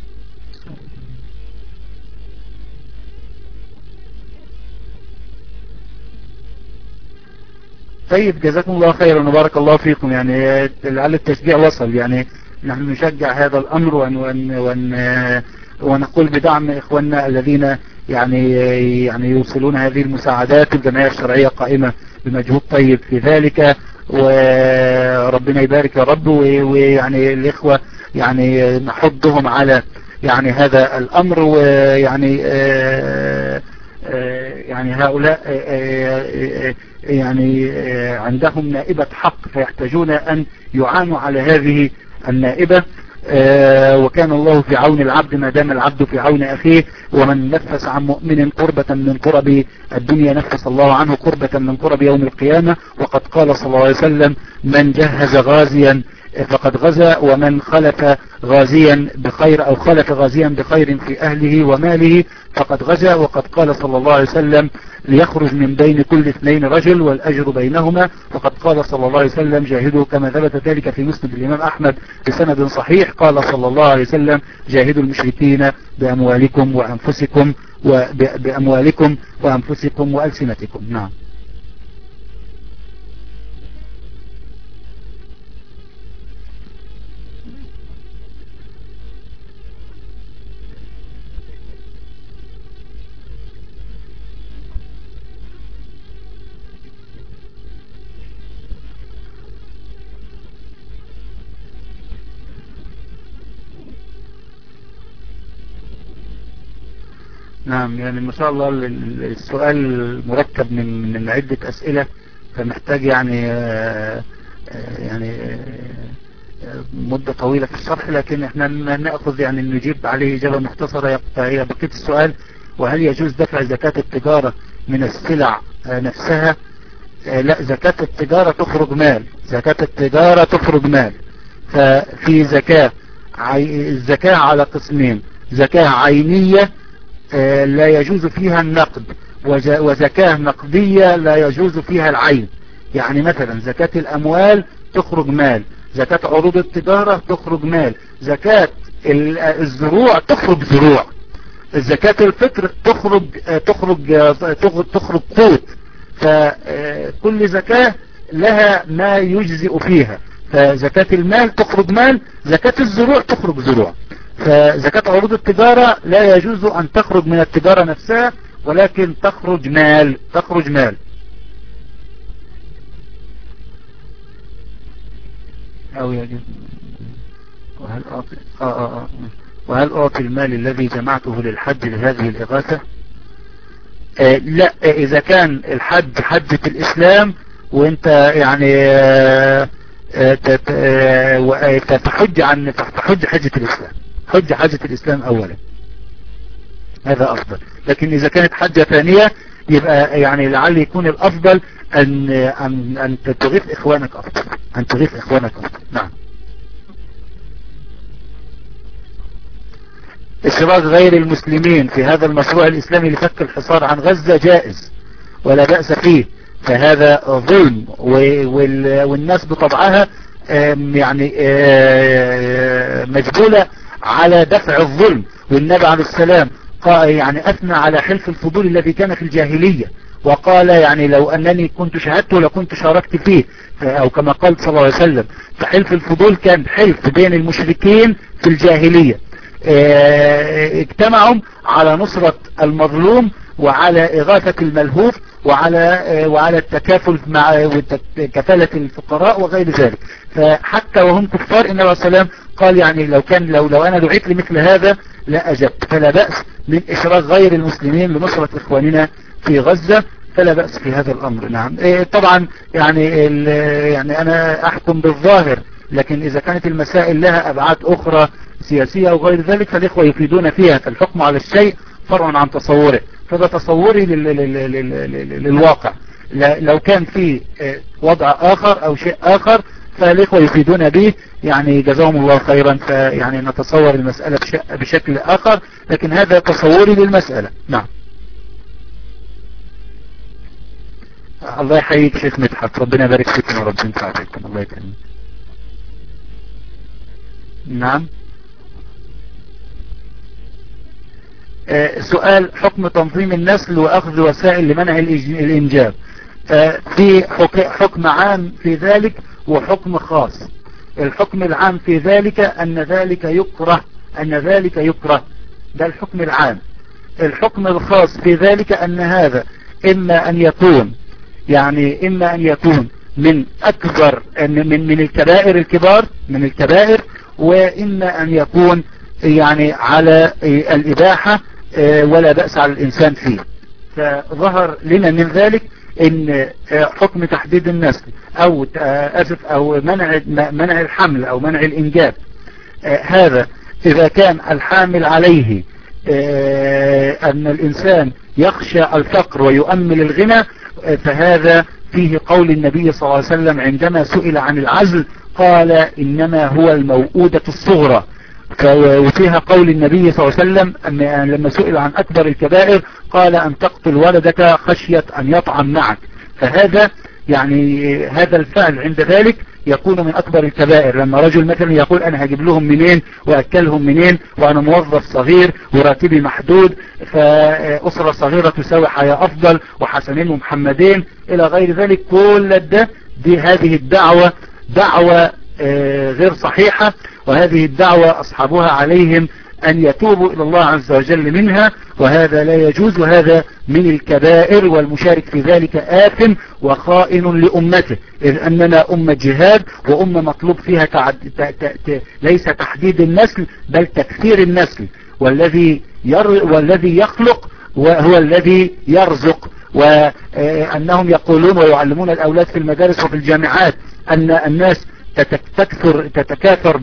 طيب، جزاكم الله خيرا وبارك الله فيكم. يعني لعل التشجيع وصل، يعني نحن نشجع هذا الأمر ون ون ون ونقول بدعم إخواننا الذين يعني يعني يوصلون هذه المساعدات. الجمعية الشرعية قائمة بمجهود طيب في ذلك، وربنا يبارك يا رب. ويعني الإخوة يعني نحضهم على يعني هذا الأمر، ويعني يعني هؤلاء يعني عندهم نائبة حق فيحتاجون أن يعانوا على هذه النائبة. وكان الله في عون العبد ما دام العبد في عون أخيه، ومن نفس عن مؤمن قربة من قرب الدنيا نفس الله عنه قربة من قرب يوم القيامة. وقد قال صلى الله عليه وسلم: من جهز غازيا فقد غزا، ومن خلف غازيا بخير أو خلف غازيا بخير في أهله وماله فقد غزا. وقد قال صلى الله عليه وسلم: ليخرج من بين كل اثنين رجل والأجر بينهما. وقد قال صلى الله عليه وسلم: جاهدوا، كما ثبت ذلك في مسند الإمام أحمد بسند صحيح، قال صلى الله عليه وسلم: جاهدوا المشركين بأموالكم وأنفسكم وبأموالكم وأنفسكم وألسنتكم. نعم. نعم، يعني ما شاء الله السؤال مركب من من عدة أسئلة، فمحتاج يعني يعني مدة طويلة في الشرح، لكن احنا نأخذ يعني نجيب عليه إجابة مختصرة. هي بقية السؤال: وهل يجوز دفع زكاة التجارة من السلع نفسها؟ لا، زكاة التجارة تخرج مال، زكاة التجارة تخرج مال. ففي زكاة، الزكاة على قسمين: زكاة عينية لا يجوز فيها النقد، وزكاة نقدية لا يجوز فيها العين. يعني مثلا زكاة الأموال تخرج مال، زكاة عروض التجارة تخرج مال، زكاة الزروع تخرج زروع، زكاة الفطر تخرج تخرج تخرج قوت. فكل زكاة لها ما يجزئ فيها. فزكاة المال تخرج مال، زكاة الزروع تخرج زروع. فزكاة عروض التجارة لا يجوز أن تخرج من التجارة نفسها، ولكن تخرج مال، تخرج مال. أو يجوز. وهل أعطي آه آه آه. وهل أعطي المال الذي جمعته للحج لهذه الإغاثة؟ آه لا، إذا كان الحج حجة الإسلام وانت يعني آه آه تحج عن تحج حجة الإسلام، حج حجة الإسلام أولا، هذا أفضل. لكن إذا كانت حجة ثانية يبقى يعني لعل يكون الأفضل أن أن أن تغيث إخوانك أفضل، أن تغيث إخوانك أفضل. نعم. اشراك غير المسلمين في هذا المشروع الإسلامي لفك الحصار عن غزة جائز ولا بأس فيه، فهذا ظلم، والناس بطبعها يعني مجبولة على دفع الظلم. والنبي عليه السلام يعني أثنى على حلف الفضول الذي كان في الجاهلية، وقال يعني لو أنني كنت شهدته لكنت شاركت فيه، أو كما قال صلى الله عليه وسلم. فحلف الفضول كان حلف بين المشركين في الجاهلية، اجتمعوا على نصرة المظلوم وعلى إغاثة الملهوف وعلى وعلى التكافل مع كفالة الفقراء وغير ذلك. فحتى وهم كفار النبي عليه السلام قال يعني لو كان لو لو أنا دعيت لمثل هذا لا أجبت. فلا بأس من إشراك غير المسلمين لنصرة إخواننا في غزة، فلا بأس في هذا الأمر. نعم طبعا يعني يعني أنا أحكم بالظاهر، لكن إذا كانت المسائل لها أبعاد أخرى سياسية أو غير ذلك فالإخوة يفيدون فيها. فالحكم على الشيء فرع عن تصوره، فده تصوري للواقع. لو كان في وضع آخر أو شيء آخر فالإخوة يفيدون به، يعني جزاهم الله خيرا. فيعني نتصور المسألة بشكل آخر، لكن هذا تصوري للمسألة. نعم. الله يحييك شيخ مدحت، ربنا يبارك فيكم وربنا ينفع بكم. الله يكرمك. نعم. آه سؤال: حكم تنظيم النسل وأخذ وسائل لمنع الإنجاب. آه في حكم عام في ذلك وحكم خاص. الحكم العام في ذلك أن ذلك يكره، أن ذلك يكره، ده الحكم العام. الحكم الخاص في ذلك أن هذا إما أن يكون يعني إما أن يكون من أكبر من من الكبائر الكبار من الكبائر، وإما أن يكون يعني على الإباحة ولا بأس على الإنسان فيه. فظهر لنا من ذلك إن حكم تحديد النسل أو أسف أو منع منع الحمل أو منع الإنجاب، هذا إذا كان الحامل عليه أن الإنسان يخشى الفقر ويؤمل الغنى، فهذا فيه قول النبي صلى الله عليه وسلم عندما سئل عن العزل قال إنما هو الموؤودة الصغرى. وفيها قول النبي صلى الله عليه وسلم أن لما سئل عن أكبر الكبائر قال أن تقتل ولدك خشية أن يطعم معك. فهذا يعني هذا الفعل عند ذلك يكون من أكبر الكبائر. لما رجل مثلا يقول أنا هجيب لهم منين وأكلهم منين وأنا موظف صغير وراتبي محدود، فأسرة صغيرة تساوي حياة أفضل وحسنين ومحمدين إلى غير ذلك، كل ده دي هذه الدعوة دعوة غير صحيحة، وهذه الدعوة أصحابها عليهم أن يتوبوا إلى الله عز وجل منها، وهذا لا يجوز، وهذا من الكبائر، والمشارك في ذلك آثم وخائن لأمته، إذ أننا أمة جهاد وأمة مطلوب فيها تعد... ت... ت... ت... ليس تحديد النسل بل تكثير النسل، والذي ير... والذي يخلق وهو الذي يرزق. وأنهم يقولون ويعلمون الأولاد في المدارس وفي الجامعات أن الناس تتكثر تتكاثر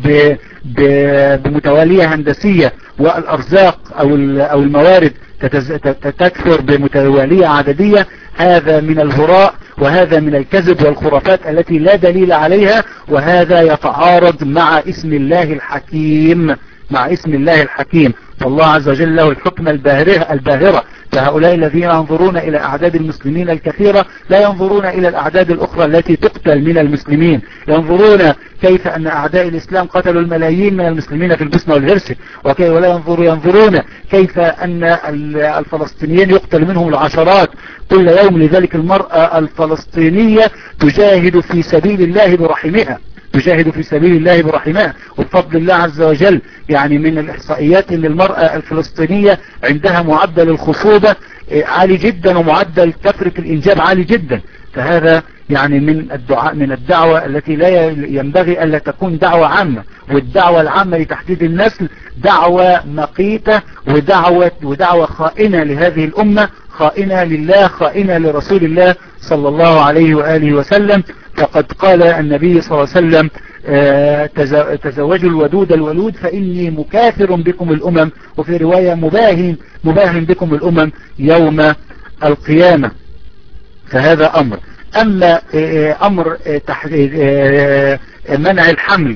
بمتوالية هندسية، والأرزاق أو أو الموارد تتكثر بمتوالية عددية. هذا من الهراء وهذا من الكذب والخرافات التي لا دليل عليها، وهذا يتعارض مع اسم الله الحكيم مع اسم الله الحكيم. فالله عز وجل له الحكم الباهرة الباهرة فهؤلاء الذين ينظرون إلى أعداد المسلمين الكثيرة لا ينظرون إلى الأعداد الأخرى التي تقتل من المسلمين، ينظرون كيف أن أعداء الإسلام قتلوا الملايين من المسلمين في البوسنة والهرسك، ولا ينظر ينظرون كيف أن الفلسطينيين يقتل منهم العشرات كل يوم. لذلك المرأة الفلسطينية تجاهد في سبيل الله برحمها تجاهد في سبيل الله برحمها وبفضل الله عز وجل. يعني من الإحصائيات أن المرأة الفلسطينية عندها معدل الخصوبة عالي جدا ومعدل كثرة الإنجاب عالي جدا. فهذا يعني من الدعاء من الدعوة التي لا ينبغي ألا تكون دعوة عامة، والدعوة العامة لتحديد النسل دعوة مقيتة ودعوة ودعوة خائنة لهذه الأمة، خائنة لله، خائنة لرسول الله صلى الله عليه وآله وسلم. فقد قال النبي صلى الله عليه وسلم تزوجوا الودود الولود فإني مكاثر بكم الأمم، وفي رواية مباهن مباهن بكم الأمم يوم القيامة. فهذا أمر. أما أمر منع الحمل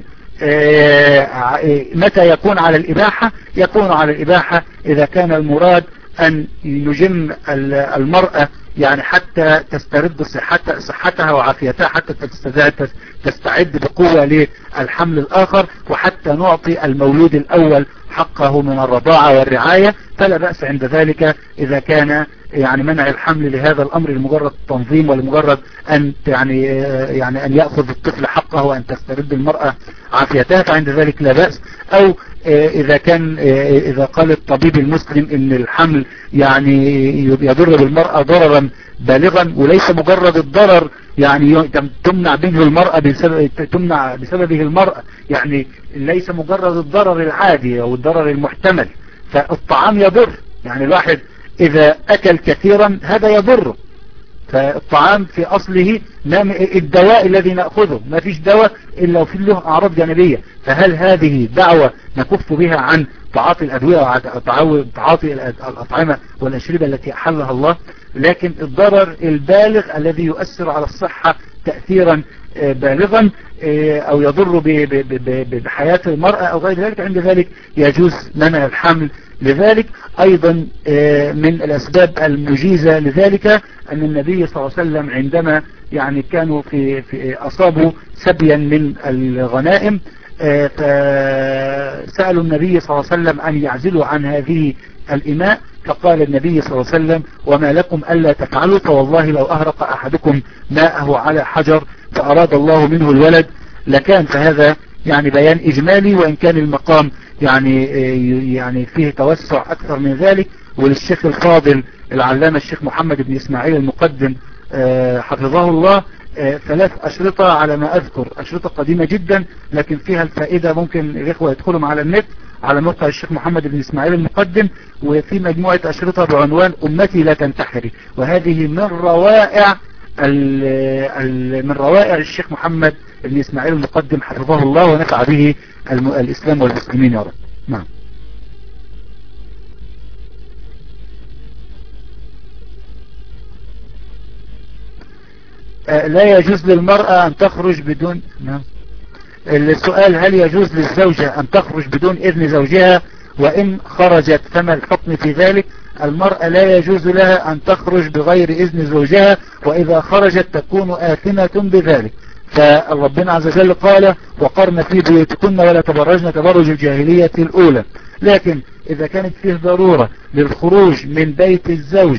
متى يكون على الإباحة؟ يكون على الإباحة إذا كان المراد أن يجم المرأة يعني حتى تسترد صحتها, صحتها وعافيتها، حتى تستعد بقوة للحمل الآخر، وحتى نعطي المولود الأول حقه من الرضاعة والرعاية، فلا بأس عند ذلك إذا كان يعني منع الحمل لهذا الأمر لمجرد تنظيم ولمجرد أن يعني يعني أن يأخذ الطفل حقه وأن تسترد المرأة عافيتها، فعند ذلك لا بأس. أو إذا كان إذا قال الطبيب المسلم إن الحمل يعني يضر بالمرأة ضررا بالغا، وليس مجرد الضرر يعني تمنع منه المرأة بسبب تمنع بسببه المرأة، يعني ليس مجرد الضرر العادي أو الضرر المحتمل، فالطعام يضر، يعني الواحد إذا أكل كثيرا هذا يضره. فالطعام في أصله الدواء الذي نأخذه، ما فيش دواء إلا وفي له أعراض جانبية، فهل هذه دعوة نكف بها عن تعاطي الأدوية وتعاطي الأطعمة والأشربة التي أحلها الله؟ لكن الضرر البالغ الذي يؤثر على الصحة تأثيرا بالغا أو يضر بحياة المرأة أو غير ذلك، عند ذلك يجوز منع الحمل. لذلك أيضا من الأسباب المجيزة لذلك أن النبي صلى الله عليه وسلم عندما يعني كانوا في, في أصابوا سبيا من الغنائم فسألوا النبي صلى الله عليه وسلم أن يعزلوا عن هذه الإماء، فقال النبي صلى الله عليه وسلم: وما لكم ألا تفعلوا، فوالله لو أهرق أحدكم ماءه على حجر فأراد الله منه الولد لكان. فهذا يعني بيان إجمالي، وإن كان المقام يعني يعني فيه توسع أكثر من ذلك. وللشيخ الفاضل العلامة الشيخ محمد بن إسماعيل المقدم حفظه الله ثلاث أشرطة على ما أذكر، أشرطة قديمة جدا لكن فيها الفائدة، ممكن الإخوة يدخلوا على النت على موقع الشيخ محمد بن إسماعيل المقدم، وفي مجموعة أشرطة بعنوان أمتي لا تنتحري، وهذه من روائع من روائع الشيخ محمد بن إسماعيل المقدم حفظه الله ونفع به الإسلام والمسلمين يا رب. نعم. لا يجوز للمرأة أن تخرج بدون نعم. السؤال: هل يجوز للزوجة أن تخرج بدون إذن زوجها؟ وإن خرجت فما الحكم في ذلك؟ المرأة لا يجوز لها أن تخرج بغير إذن زوجها، وإذا خرجت تكون آثمة بذلك. فربنا عز وجل قال: وقرن في بيوتكن ولا تبرجن تبرج الجاهلية الأولى. لكن إذا كانت فيه ضرورة للخروج من بيت الزوج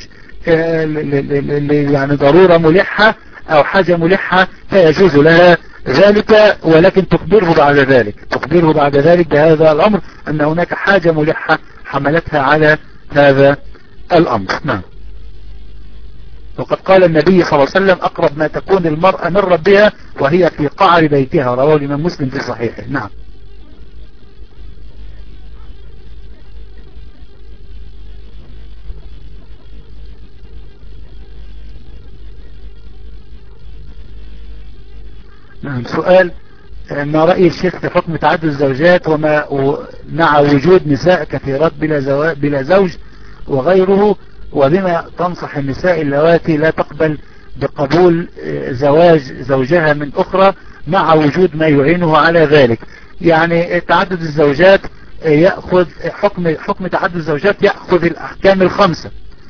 يعني ضرورة ملحة أو حاجة ملحة فيجوز لها ذلك، ولكن تخبره بعد ذلك تخبره بعد ذلك بهذا الأمر أن هناك حاجة ملحة حملتها على هذا الأمر. نعم. وقد قال النبي صلى الله عليه وسلم: أقرب ما تكون المرأة من ربها وهي في قعر بيتها، رواه الإمام مسلم في صحيحه. نعم. نعم. سؤال: ما رأي الشيخ في حكم تعدد الزوجات وما مع وجود نساء كثيرات بلا زواج بلا زوج وغيره، وبما تنصح النساء اللواتي لا تقبل بقبول زواج زوجها من أخرى مع وجود ما يعينه على ذلك؟ يعني تعدد الزوجات يأخذ حكم حكم تعدد الزوجات يأخذ الأحكام الخمسة.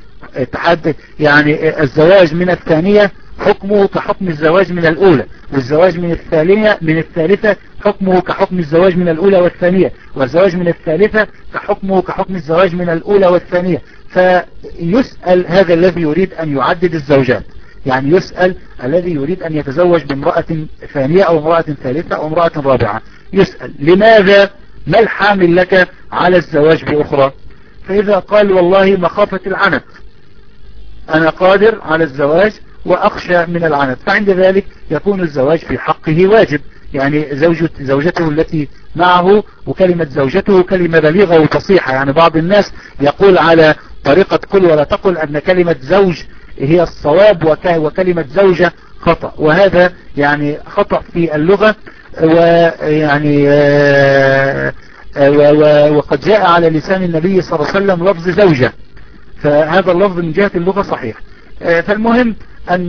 يعني الزواج من الثانية حكمه كحكم الزواج من الأولى، والزواج من الثانية من الثالثة حكمه كحكم الزواج من الأولى والثانية، والزواج من الثالثة كحكمه كحكم الزواج من الأولى والثانية. فيسأل هذا الذي يريد أن يعدد الزوجات، يعني يسأل الذي يريد أن يتزوج بامرأة ثانية أو امرأة ثالثة أو امرأة رابعة، يسأل: لماذا؟ ما الحامل لك على الزواج بأخرى؟ فإذا قال: والله مخافة العنت، أنا قادر على الزواج وأخشى من العنت، فعند ذلك يكون الزواج في حقه واجب. يعني زوجة زوجته التي معه، وكلمة زوجته كلمة بليغة وفصيحة، يعني بعض الناس يقول على طريقة قل ولا تقل أن كلمة زوج هي الصواب وكلمة زوجة خطأ، وهذا يعني خطأ في اللغة. ويعني وقد جاء على لسان النبي صلى الله عليه وسلم لفظ زوجة، فهذا اللفظ من جهة اللغة صحيح. فالمهم أن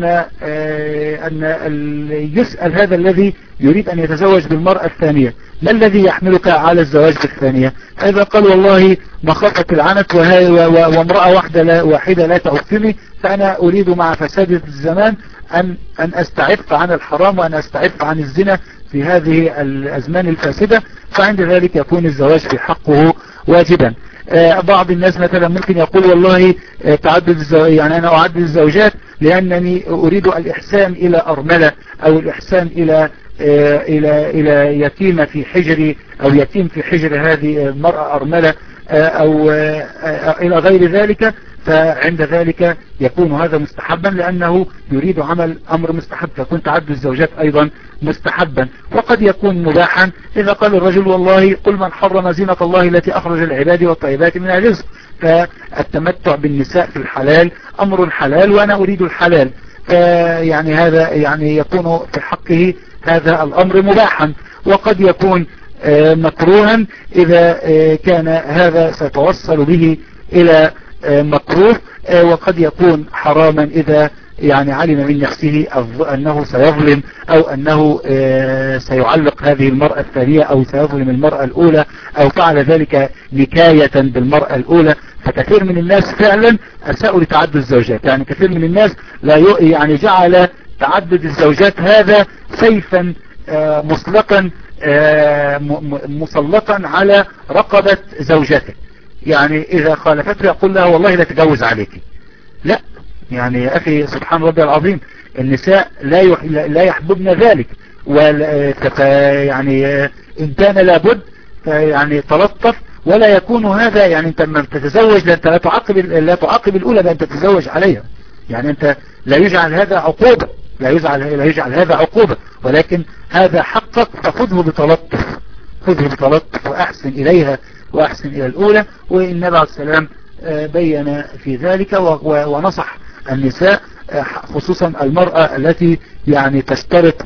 أن يسأل هذا الذي يريد أن يتزوج بالمرأة الثانية: ما الذي يحملك على الزواج بالثانية؟ فإذا قال: والله مخافة العنت وامرأة واحدة لا واحدة لا تؤثني، فأنا أريد مع فساد الزمان أن أن أستعف عن الحرام وأن أستعف عن الزنا، في هذه الأزمان الفاسدة، فعند ذلك يكون الزواج في حقه واجبا. بعض الناس مثلا ممكن يقول والله تعدد الزواج، يعني أنا أعدد الزوجات لأنني أريد الإحسان إلى أرملة، أو الإحسان إلى إلى إلى يتيمة في حجري، أو يتيم في حجر هذه المرأة أرملة، أو إلى غير ذلك. فعند ذلك يكون هذا مستحبا لأنه يريد عمل أمر مستحب، فيكون تعدد الزوجات أيضا مستحبا. وقد يكون مباحا إذا قال الرجل والله قل من حرم زينة الله التي أخرج العباد والطيبات من الرزق، فالتمتع بالنساء في الحلال أمر حلال وأنا أريد الحلال، فيعني هذا يعني يكون في حقه هذا الأمر مباحا. وقد يكون مكروها إذا كان هذا سيتوصل به إلى مكروه، وقد يكون حراما إذا يعني علم من نفسه أنه سيظلم، أو أنه سيعلق هذه المرأة الثانية، أو سيظلم المرأة الأولى، أو فعل ذلك نكاية بالمرأة الأولى. فكثير من الناس فعلا أساءوا لتعدد الزوجات، يعني كثير من الناس لا يعني جعل تعدد الزوجات هذا سيفا مسلقا مسلطا على رقبة زوجته، يعني إذا خالفته يقول لها والله لا تجوز عليك. لا، يعني يا أخي سبحان ربي العظيم، النساء لا لا يحببن ذلك، يعني إن كان لابد يعني تلطف، ولا يكون هذا يعني أنت لما تتزوج أنت لا تعاقب لا تعاقب الأولى بأن تتزوج عليها، يعني أنت لا يجعل هذا عقوبة، لا يجعل لا يجعل هذا عقوبة، ولكن هذا حقك فخذه بتلطف، خذه بتلطف وأحسن إليها وأحسن إلى الأولى. والنبي عليه السلام بين في ذلك ونصح النساء، خصوصا المرأة التي يعني تشترط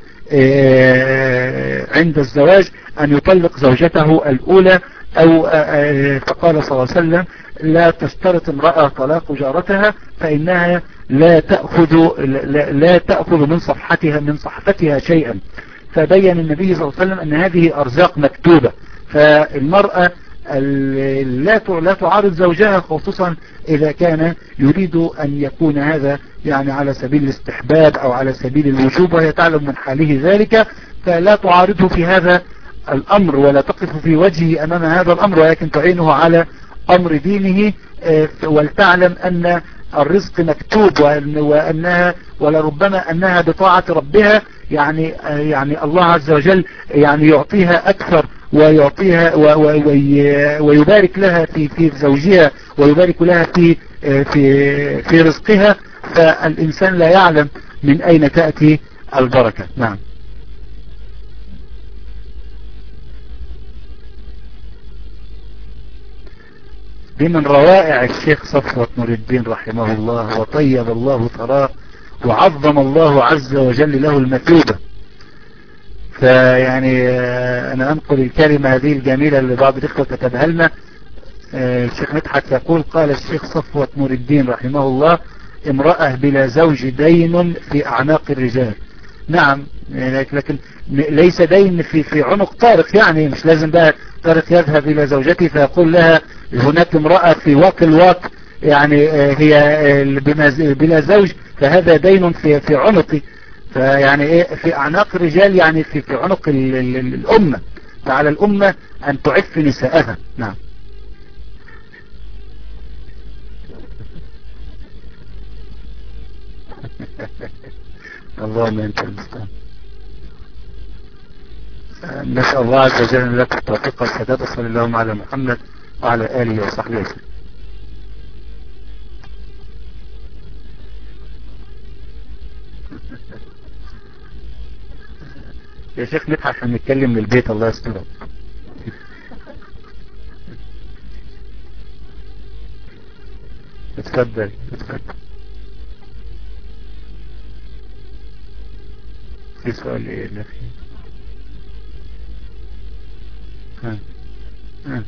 عند الزواج أن يطلق زوجته الأولى، أو فقال صلى الله عليه وسلم لا تشترط امرأة طلاق جارتها فإنها لا تأخذ لا, لا تأخذ من صفحتها من صحفتها شيئا. فبين النبي صلى الله عليه وسلم أن هذه أرزاق مكتوبة، فالمرأة لا لا تعارض زوجها، خصوصا إذا كان يريد أن يكون هذا يعني على سبيل الاستحباب أو على سبيل الوجوب، وهي تعلم من حاله ذلك، فلا تعارضه في هذا الأمر ولا تقف في وجهه أمام هذا الأمر، ولكن تعينه على أمر دينه، ولتعلم أن الرزق مكتوب، وأنها ولربما أنها بطاعة ربها يعني يعني الله عز وجل يعني يعطيها أكثر، ويعطيها ويبارك لها في في زوجها، ويبارك لها في في في رزقها. فالإنسان لا يعلم من أين تأتي البركة. نعم. دي من روائع الشيخ صفوة نور الدين رحمه الله، وطيب الله ثراه، وعظم الله عز وجل له المثوبة. فيعني أنا أنقل الكلمة هذه الجميلة اللي بعض الإخوة كتبها لنا. الشيخ مدحت يقول قال الشيخ صفوة نور الدين رحمه الله امرأة بلا زوج دين في أعناق الرجال. نعم، لكن ليس دين في في عنق طارق، يعني مش لازم بقى طارق يذهب إلى زوجته فيقول لها هناك امرأة في واق الواق يعني هي بلا زوج، فهذا دين في في عنقي. فيعني ايه في أعناق الرجال، يعني في في عنق الأمة، فعلى الأمة أن تعف نساءها. نعم. اللهم انت المستعان. نسأل الله عز وجل لك التوفيق والسداد، وصلى اللهم على محمد وعلى آله وصحبه وسلم. يا شيخ مدحت عشان نتكلم من البيت، الله يسترك. اتفضل اتفضل. في سؤال ايه اللي فيه؟ ها ها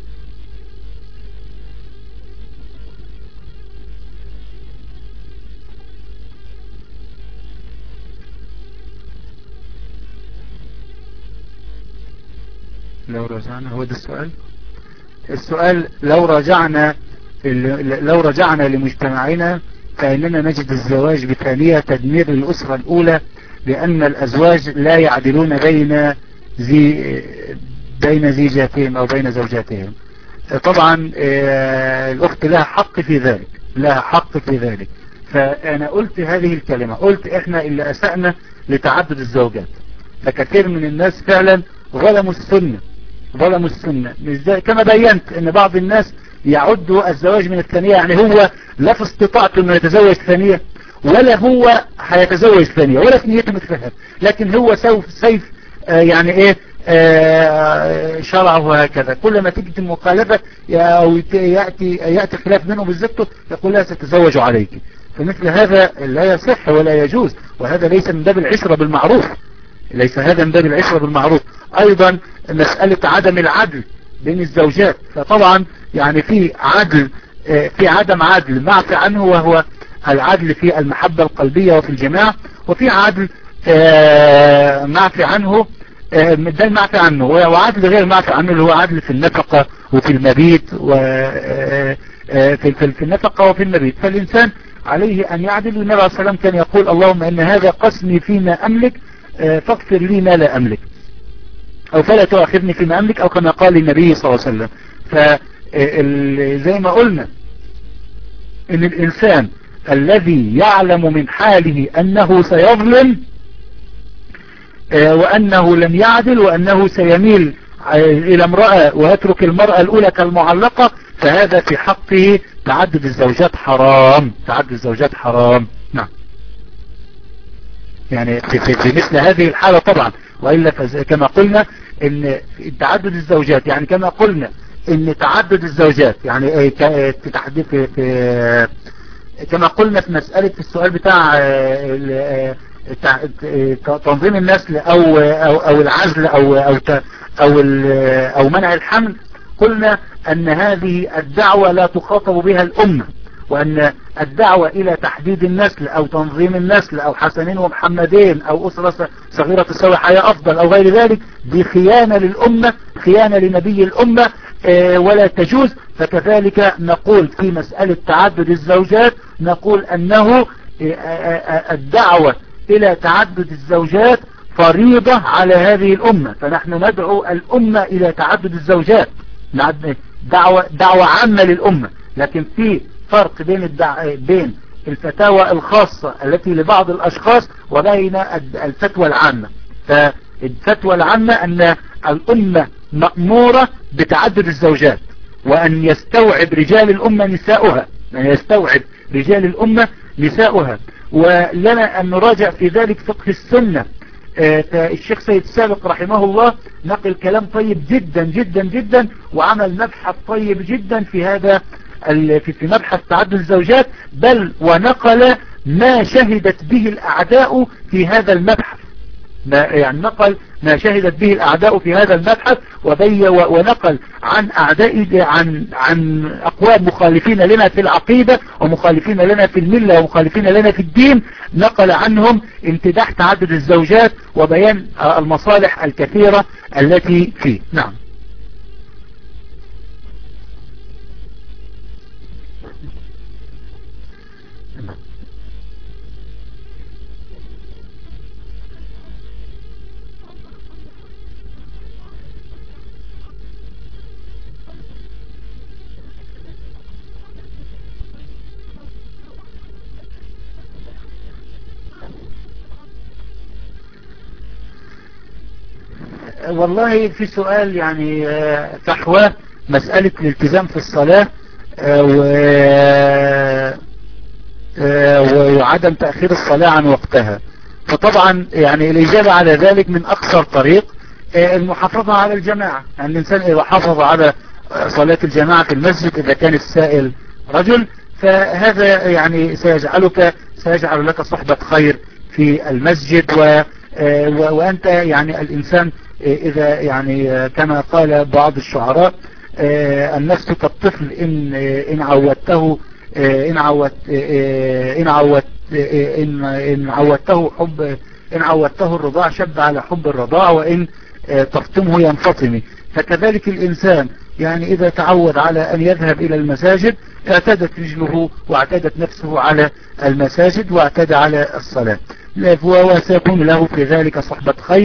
لو رجعنا، هو ده السؤال. السؤال لو رجعنا لو رجعنا لمجتمعنا فإننا نجد الزواج بثانية تدمير الأسرة الأولى، لأن الأزواج لا يعدلون بين ذي بين زيجاتهم أو بين زوجاتهم. طبعا الأخت لها حق في ذلك، لها حق في ذلك. فأنا قلت هذه الكلمة، قلت إحنا اللي أسأنا لتعدد الزوجات، فكثير من الناس فعلا ظلموا السنة، ظلموا السنة. مش زي كما بينت ان بعض الناس يعدوا الزواج من الثانية، يعني هو لا في استطاعته انه يتزوج ثانية، ولا هو هيتزوج ثانية، ولا في نيته متفهم، لكن هو سوف سيف آه يعني ايه آه شرعه هكذا. كل ما تجد المخالفة او يأتي يأتي خلاف منه بالزبط يقول لا ستتزوج عليك. فمثل هذا لا يصح ولا يجوز، وهذا ليس من باب العشرة بالمعروف، ليس هذا من باب العشرة بالمعروف. ايضا مسألة عدم العدل بين الزوجات، فطبعا يعني في عدل في عدم عدل معفي عنه، وهو العدل في المحبة القلبية وفي الجماع، وفي عدل معفي عنه ده المعفي عنه، وعدل غير معفي عنه اللي هو عدل في النفقة وفي المبيت وفي النفقة وفي المبيت. فالإنسان عليه أن يعدل. النبي عليه الصلاة والسلام كان يقول اللهم إن هذا قسمي فيما أملك فاغفر لي ما لا أملك، أو فلا تؤاخذني فيما أملك، أو كما قال النبي صلى الله عليه وسلم. فزي ما قلنا إن الإنسان الذي يعلم من حاله أنه سيظلم وأنه لن يعدل وأنه سيميل إلى امرأة ويترك المرأة الأولى كالمعلقة، فهذا في حقه تعدد الزوجات حرام، تعدد الزوجات حرام. نعم، يعني في, في, في مثل هذه الحالة طبعا. وإلا كما قلنا ان تعدد الزوجات، يعني كما قلنا ان تعدد الزوجات يعني في, في, في كما قلنا في مسألة في السؤال بتاع تنظيم النسل او او, أو العزل او او او, أو منع الحمل، قلنا ان هذه الدعوة لا تخاطب بها الأمة، وأن الدعوة إلى تحديد النسل أو تنظيم النسل أو حسنين ومحمدين أو أسرة صغيرة تسوي حياة أفضل أو غير ذلك، دي خيانة للأمة، خيانة لنبي الأمة آه ولا تجوز. فكذلك نقول في مسألة تعدد الزوجات، نقول أنه آه آه الدعوة إلى تعدد الزوجات فريضة على هذه الأمة، فنحن ندعو الأمة إلى تعدد الزوجات، دعوة, دعوة عامة للأمة. لكن في فرق بين الدع... بين الفتاوى الخاصة التي لبعض الأشخاص وبين الفتوى العامة. فالفتوى العامة أن الأمة مأمورة بتعدد الزوجات، وأن يستوعب رجال الأمة نساؤها، أن يستوعب رجال الأمة نساؤها. ولنا أن نراجع في ذلك فقه السنة. فالشيخ سيد سابق رحمه الله نقل كلام طيب جدا جدا جدا، وعمل مبحث طيب جدا في هذا في مبحث تعدد الزوجات، بل ونقل ما شهدت به الأعداء في هذا المبحث، ما يعني نقل ما شهدت به الأعداء في هذا المبحث، وبي ونقل عن أعداء عن عن أقوام مخالفين لنا في العقيدة ومخالفين لنا في الملة ومخالفين لنا في الدين، نقل عنهم امتداح تعدد الزوجات وبيان المصالح الكثيرة التي فيه. نعم. والله في سؤال يعني فحوى مسألة الالتزام في الصلاة وعدم تأخير الصلاة عن وقتها. فطبعا يعني الإجابة على ذلك من أقصر طريق المحافظة على الجماعة. يعني الإنسان إذا حافظ على صلاة الجماعة في المسجد إذا كان السائل رجل، فهذا يعني سيجعلك سيجعل لك صحبة خير في المسجد. و وأنت يعني الإنسان إذا يعني كما قال بعض الشعراء النفس كالطفل إن إن عودته إن عودت إن عودت إن إن عودته حب إن عودته الرضاع شب على حب الرضاع، وإن تفطمه ينفطم. فكذلك الإنسان يعني إذا تعود على أن يذهب إلى المساجد اعتادت رجله واعتادت نفسه على المساجد واعتاد على الصلاة، وسيكون له في ذلك صحبة خير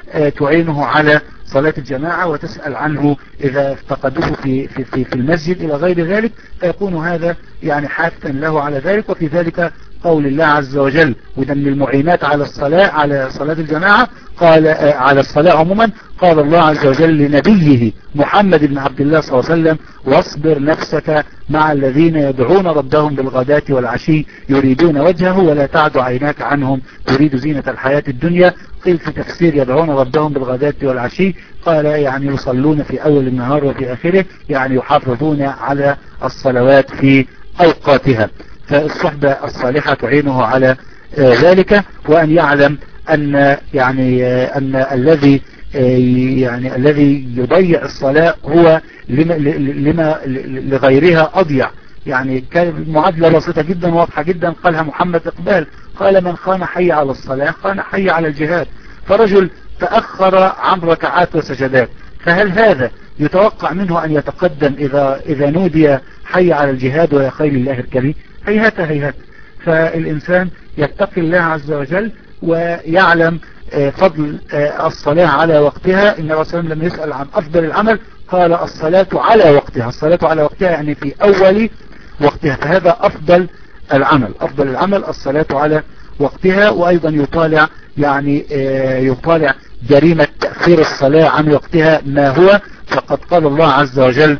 تعينه على صلاة الجماعة وتسأل عنه إذا افتقدوه في, في, في, في المسجد إلى غير ذلك، فيكون هذا يعني حافا له على ذلك. وفي ذلك قول الله عز وجل، وده من المعينات على الصلاة على صلاة الجماعة، قال على الصلاة عموما، قال الله عز وجل لنبيه محمد بن عبد الله صلى الله عليه وسلم: واصبر نفسك مع الذين يدعون ربهم بالغداة والعشي يريدون وجهه ولا تعد عيناك عنهم تريد زينة الحياة الدنيا. قيل في تفسير يدعون ربهم بالغداة والعشي، قال يعني يصلون في أول النهار وفي آخره، يعني يحافظون على الصلوات في أوقاتها. فالصحبة الصالحة تعينه على ذلك، وأن يعلم أن يعني أن الذي يعني الذي يضيع الصلاة هو لما, لما لغيرها أضيع. يعني كان معادلة بسيطة جدا واضحة جدا قالها محمد إقبال، قال: من خان حي على الصلاة خان حي على الجهاد. فرجل تأخر عن ركعات وسجدات، فهل هذا يتوقع منه أن يتقدم إذا إذا نودي حي على الجهاد ويا خيل الله الكريم؟ هيهات هيهات. فالإنسان يتقي الله عز وجل ويعلم فضل الصلاة على وقتها. النبي صلى الله عليه وسلم لما يسأل عن أفضل العمل قال: الصلاة على وقتها. الصلاة على وقتها يعني في أول وقتها، فهذا أفضل العمل. أفضل العمل الصلاة على وقتها. وأيضا يطالع يعني يطالع جريمة تأخير الصلاة عن وقتها ما هو، فقد قال الله عز وجل: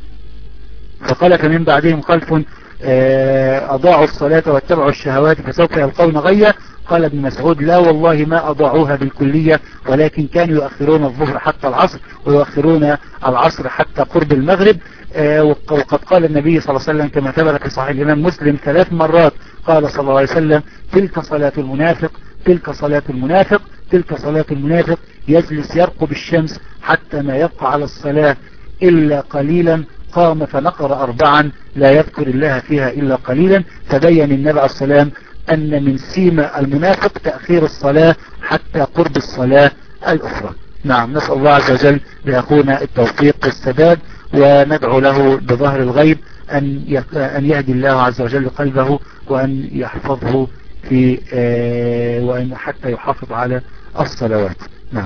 فخلف من بعدهم خلف أضاعوا الصلاة واتبعوا الشهوات فسوف يلقون غيا. قال ابن مسعود: لا والله ما أضاعوها بالكلية، ولكن كانوا يؤخرون الظهر حتى العصر ويؤخرون العصر حتى قرب المغرب. وقد قال النبي صلى الله عليه وسلم كما ثبت في صحيح الإمام مسلم ثلاث مرات، قال صلى الله عليه وسلم: تلك صلاة المنافق، تلك صلاة المنافق، تلك صلاة المنافق، يجلس يرقب الشمس حتى ما يبقى على الصلاة إلا قليلا، قام فنقر أربعا لا يذكر الله فيها إلا قليلا. فبين النبي عليه السلام أن من سيمة المنافق تأخير الصلاة حتى قرب الصلاة الأخرى. نعم، نسأل الله عز وجل لأخونا التوفيق والسداد، وندعو له بظهر الغيب أن أن يهدي الله عز وجل قلبه وأن يحفظه في وأن حتى يحافظ على الصلوات. نعم.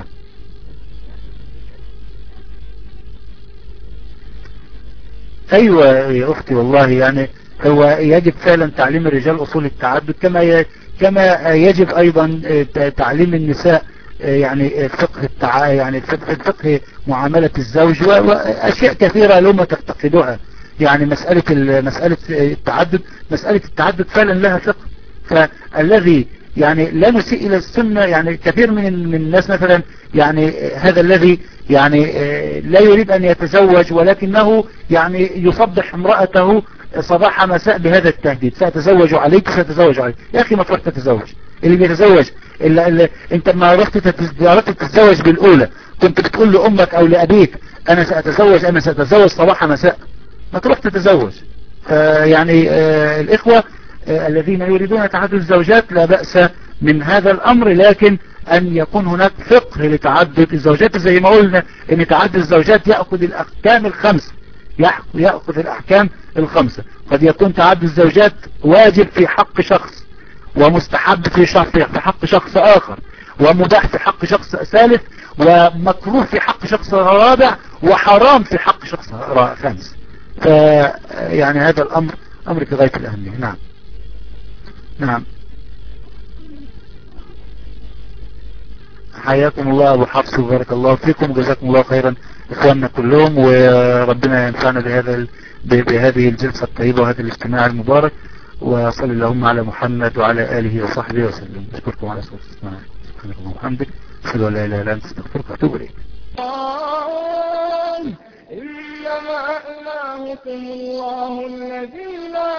أيوة يا أختي، والله يعني هو يجب فعلا تعليم الرجال أصول التعدد، كما كما يجب أيضا تعليم النساء يعني فقه التع... يعني فقه, فقه معاملة الزوج وأشياء كثيرة لما تفتقدوها. يعني مسألة مسألة التعدد مسألة التعدد فعلا لها فقه. فالذي يعني لا نسيء إلى السنة، يعني كثير من من الناس مثلا يعني هذا الذي يعني لا يريد أن يتزوج ولكنه يعني يصبح امرأته صباح مساء بهذا التهديد: سأتزوج عليك سأتزوج عليك. يا أخي ما تروح تتزوج. اللي بيتزوج إلا إلا أنت ما رحت تتزوج بالأولى كنت بتقول لأمك أو لأبيك: أنا سأتزوج أنا سأتزوج صباح مساء. ما تروح تتزوج. يعني آه الإخوة آه الذين يريدون تعدد الزوجات لا بأس من هذا الأمر، لكن أن يكون هناك فقه لتعدد الزوجات. زي ما قلنا أن تعدد الزوجات يأخذ الأحكام الخمسة، يأخذ الأحكام الخمسة. قد يكون تعدد الزوجات واجب في حق شخص، ومستحب في شخص في حق شخص آخر، ومباح في حق شخص ثالث، ومكروه في حق شخص رابع، وحرام في حق شخص خامس. فيعني هذا الأمر أمر في غاية الأهمية. نعم نعم. حياكم الله أبو حفص وبارك الله فيكم وجزاكم الله خيرا إخواننا كلهم، وربنا ينفعنا بهذا بهذه الجلسة الطيبة وهذا الاجتماع المبارك. وصلى اللهم على محمد وعلى آله وصحبه وسلم. أشكركم على صوت الاستماع. سبحانك اللهم وبحمدك أشهد أن لا إله إلا أنت أستغفرك وأتوب إليك. إنما إلهكم الله الذي لا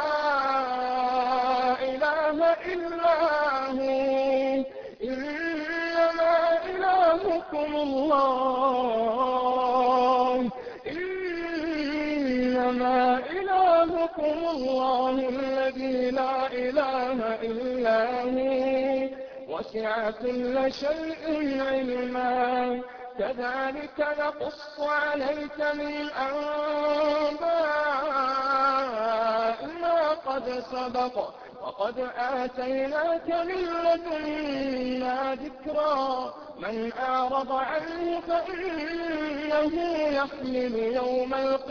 إله إلا هو. إنما إلهكم الله إنما إلهكم الله الذي لا إله إلا هو، وسع كل شيء علما. كذلك نقص عليك من أنباء ما قد سبق، وقد آتيناك من لدنا ذكرا من أعرض عنه فإنه يحمل يوم القيامة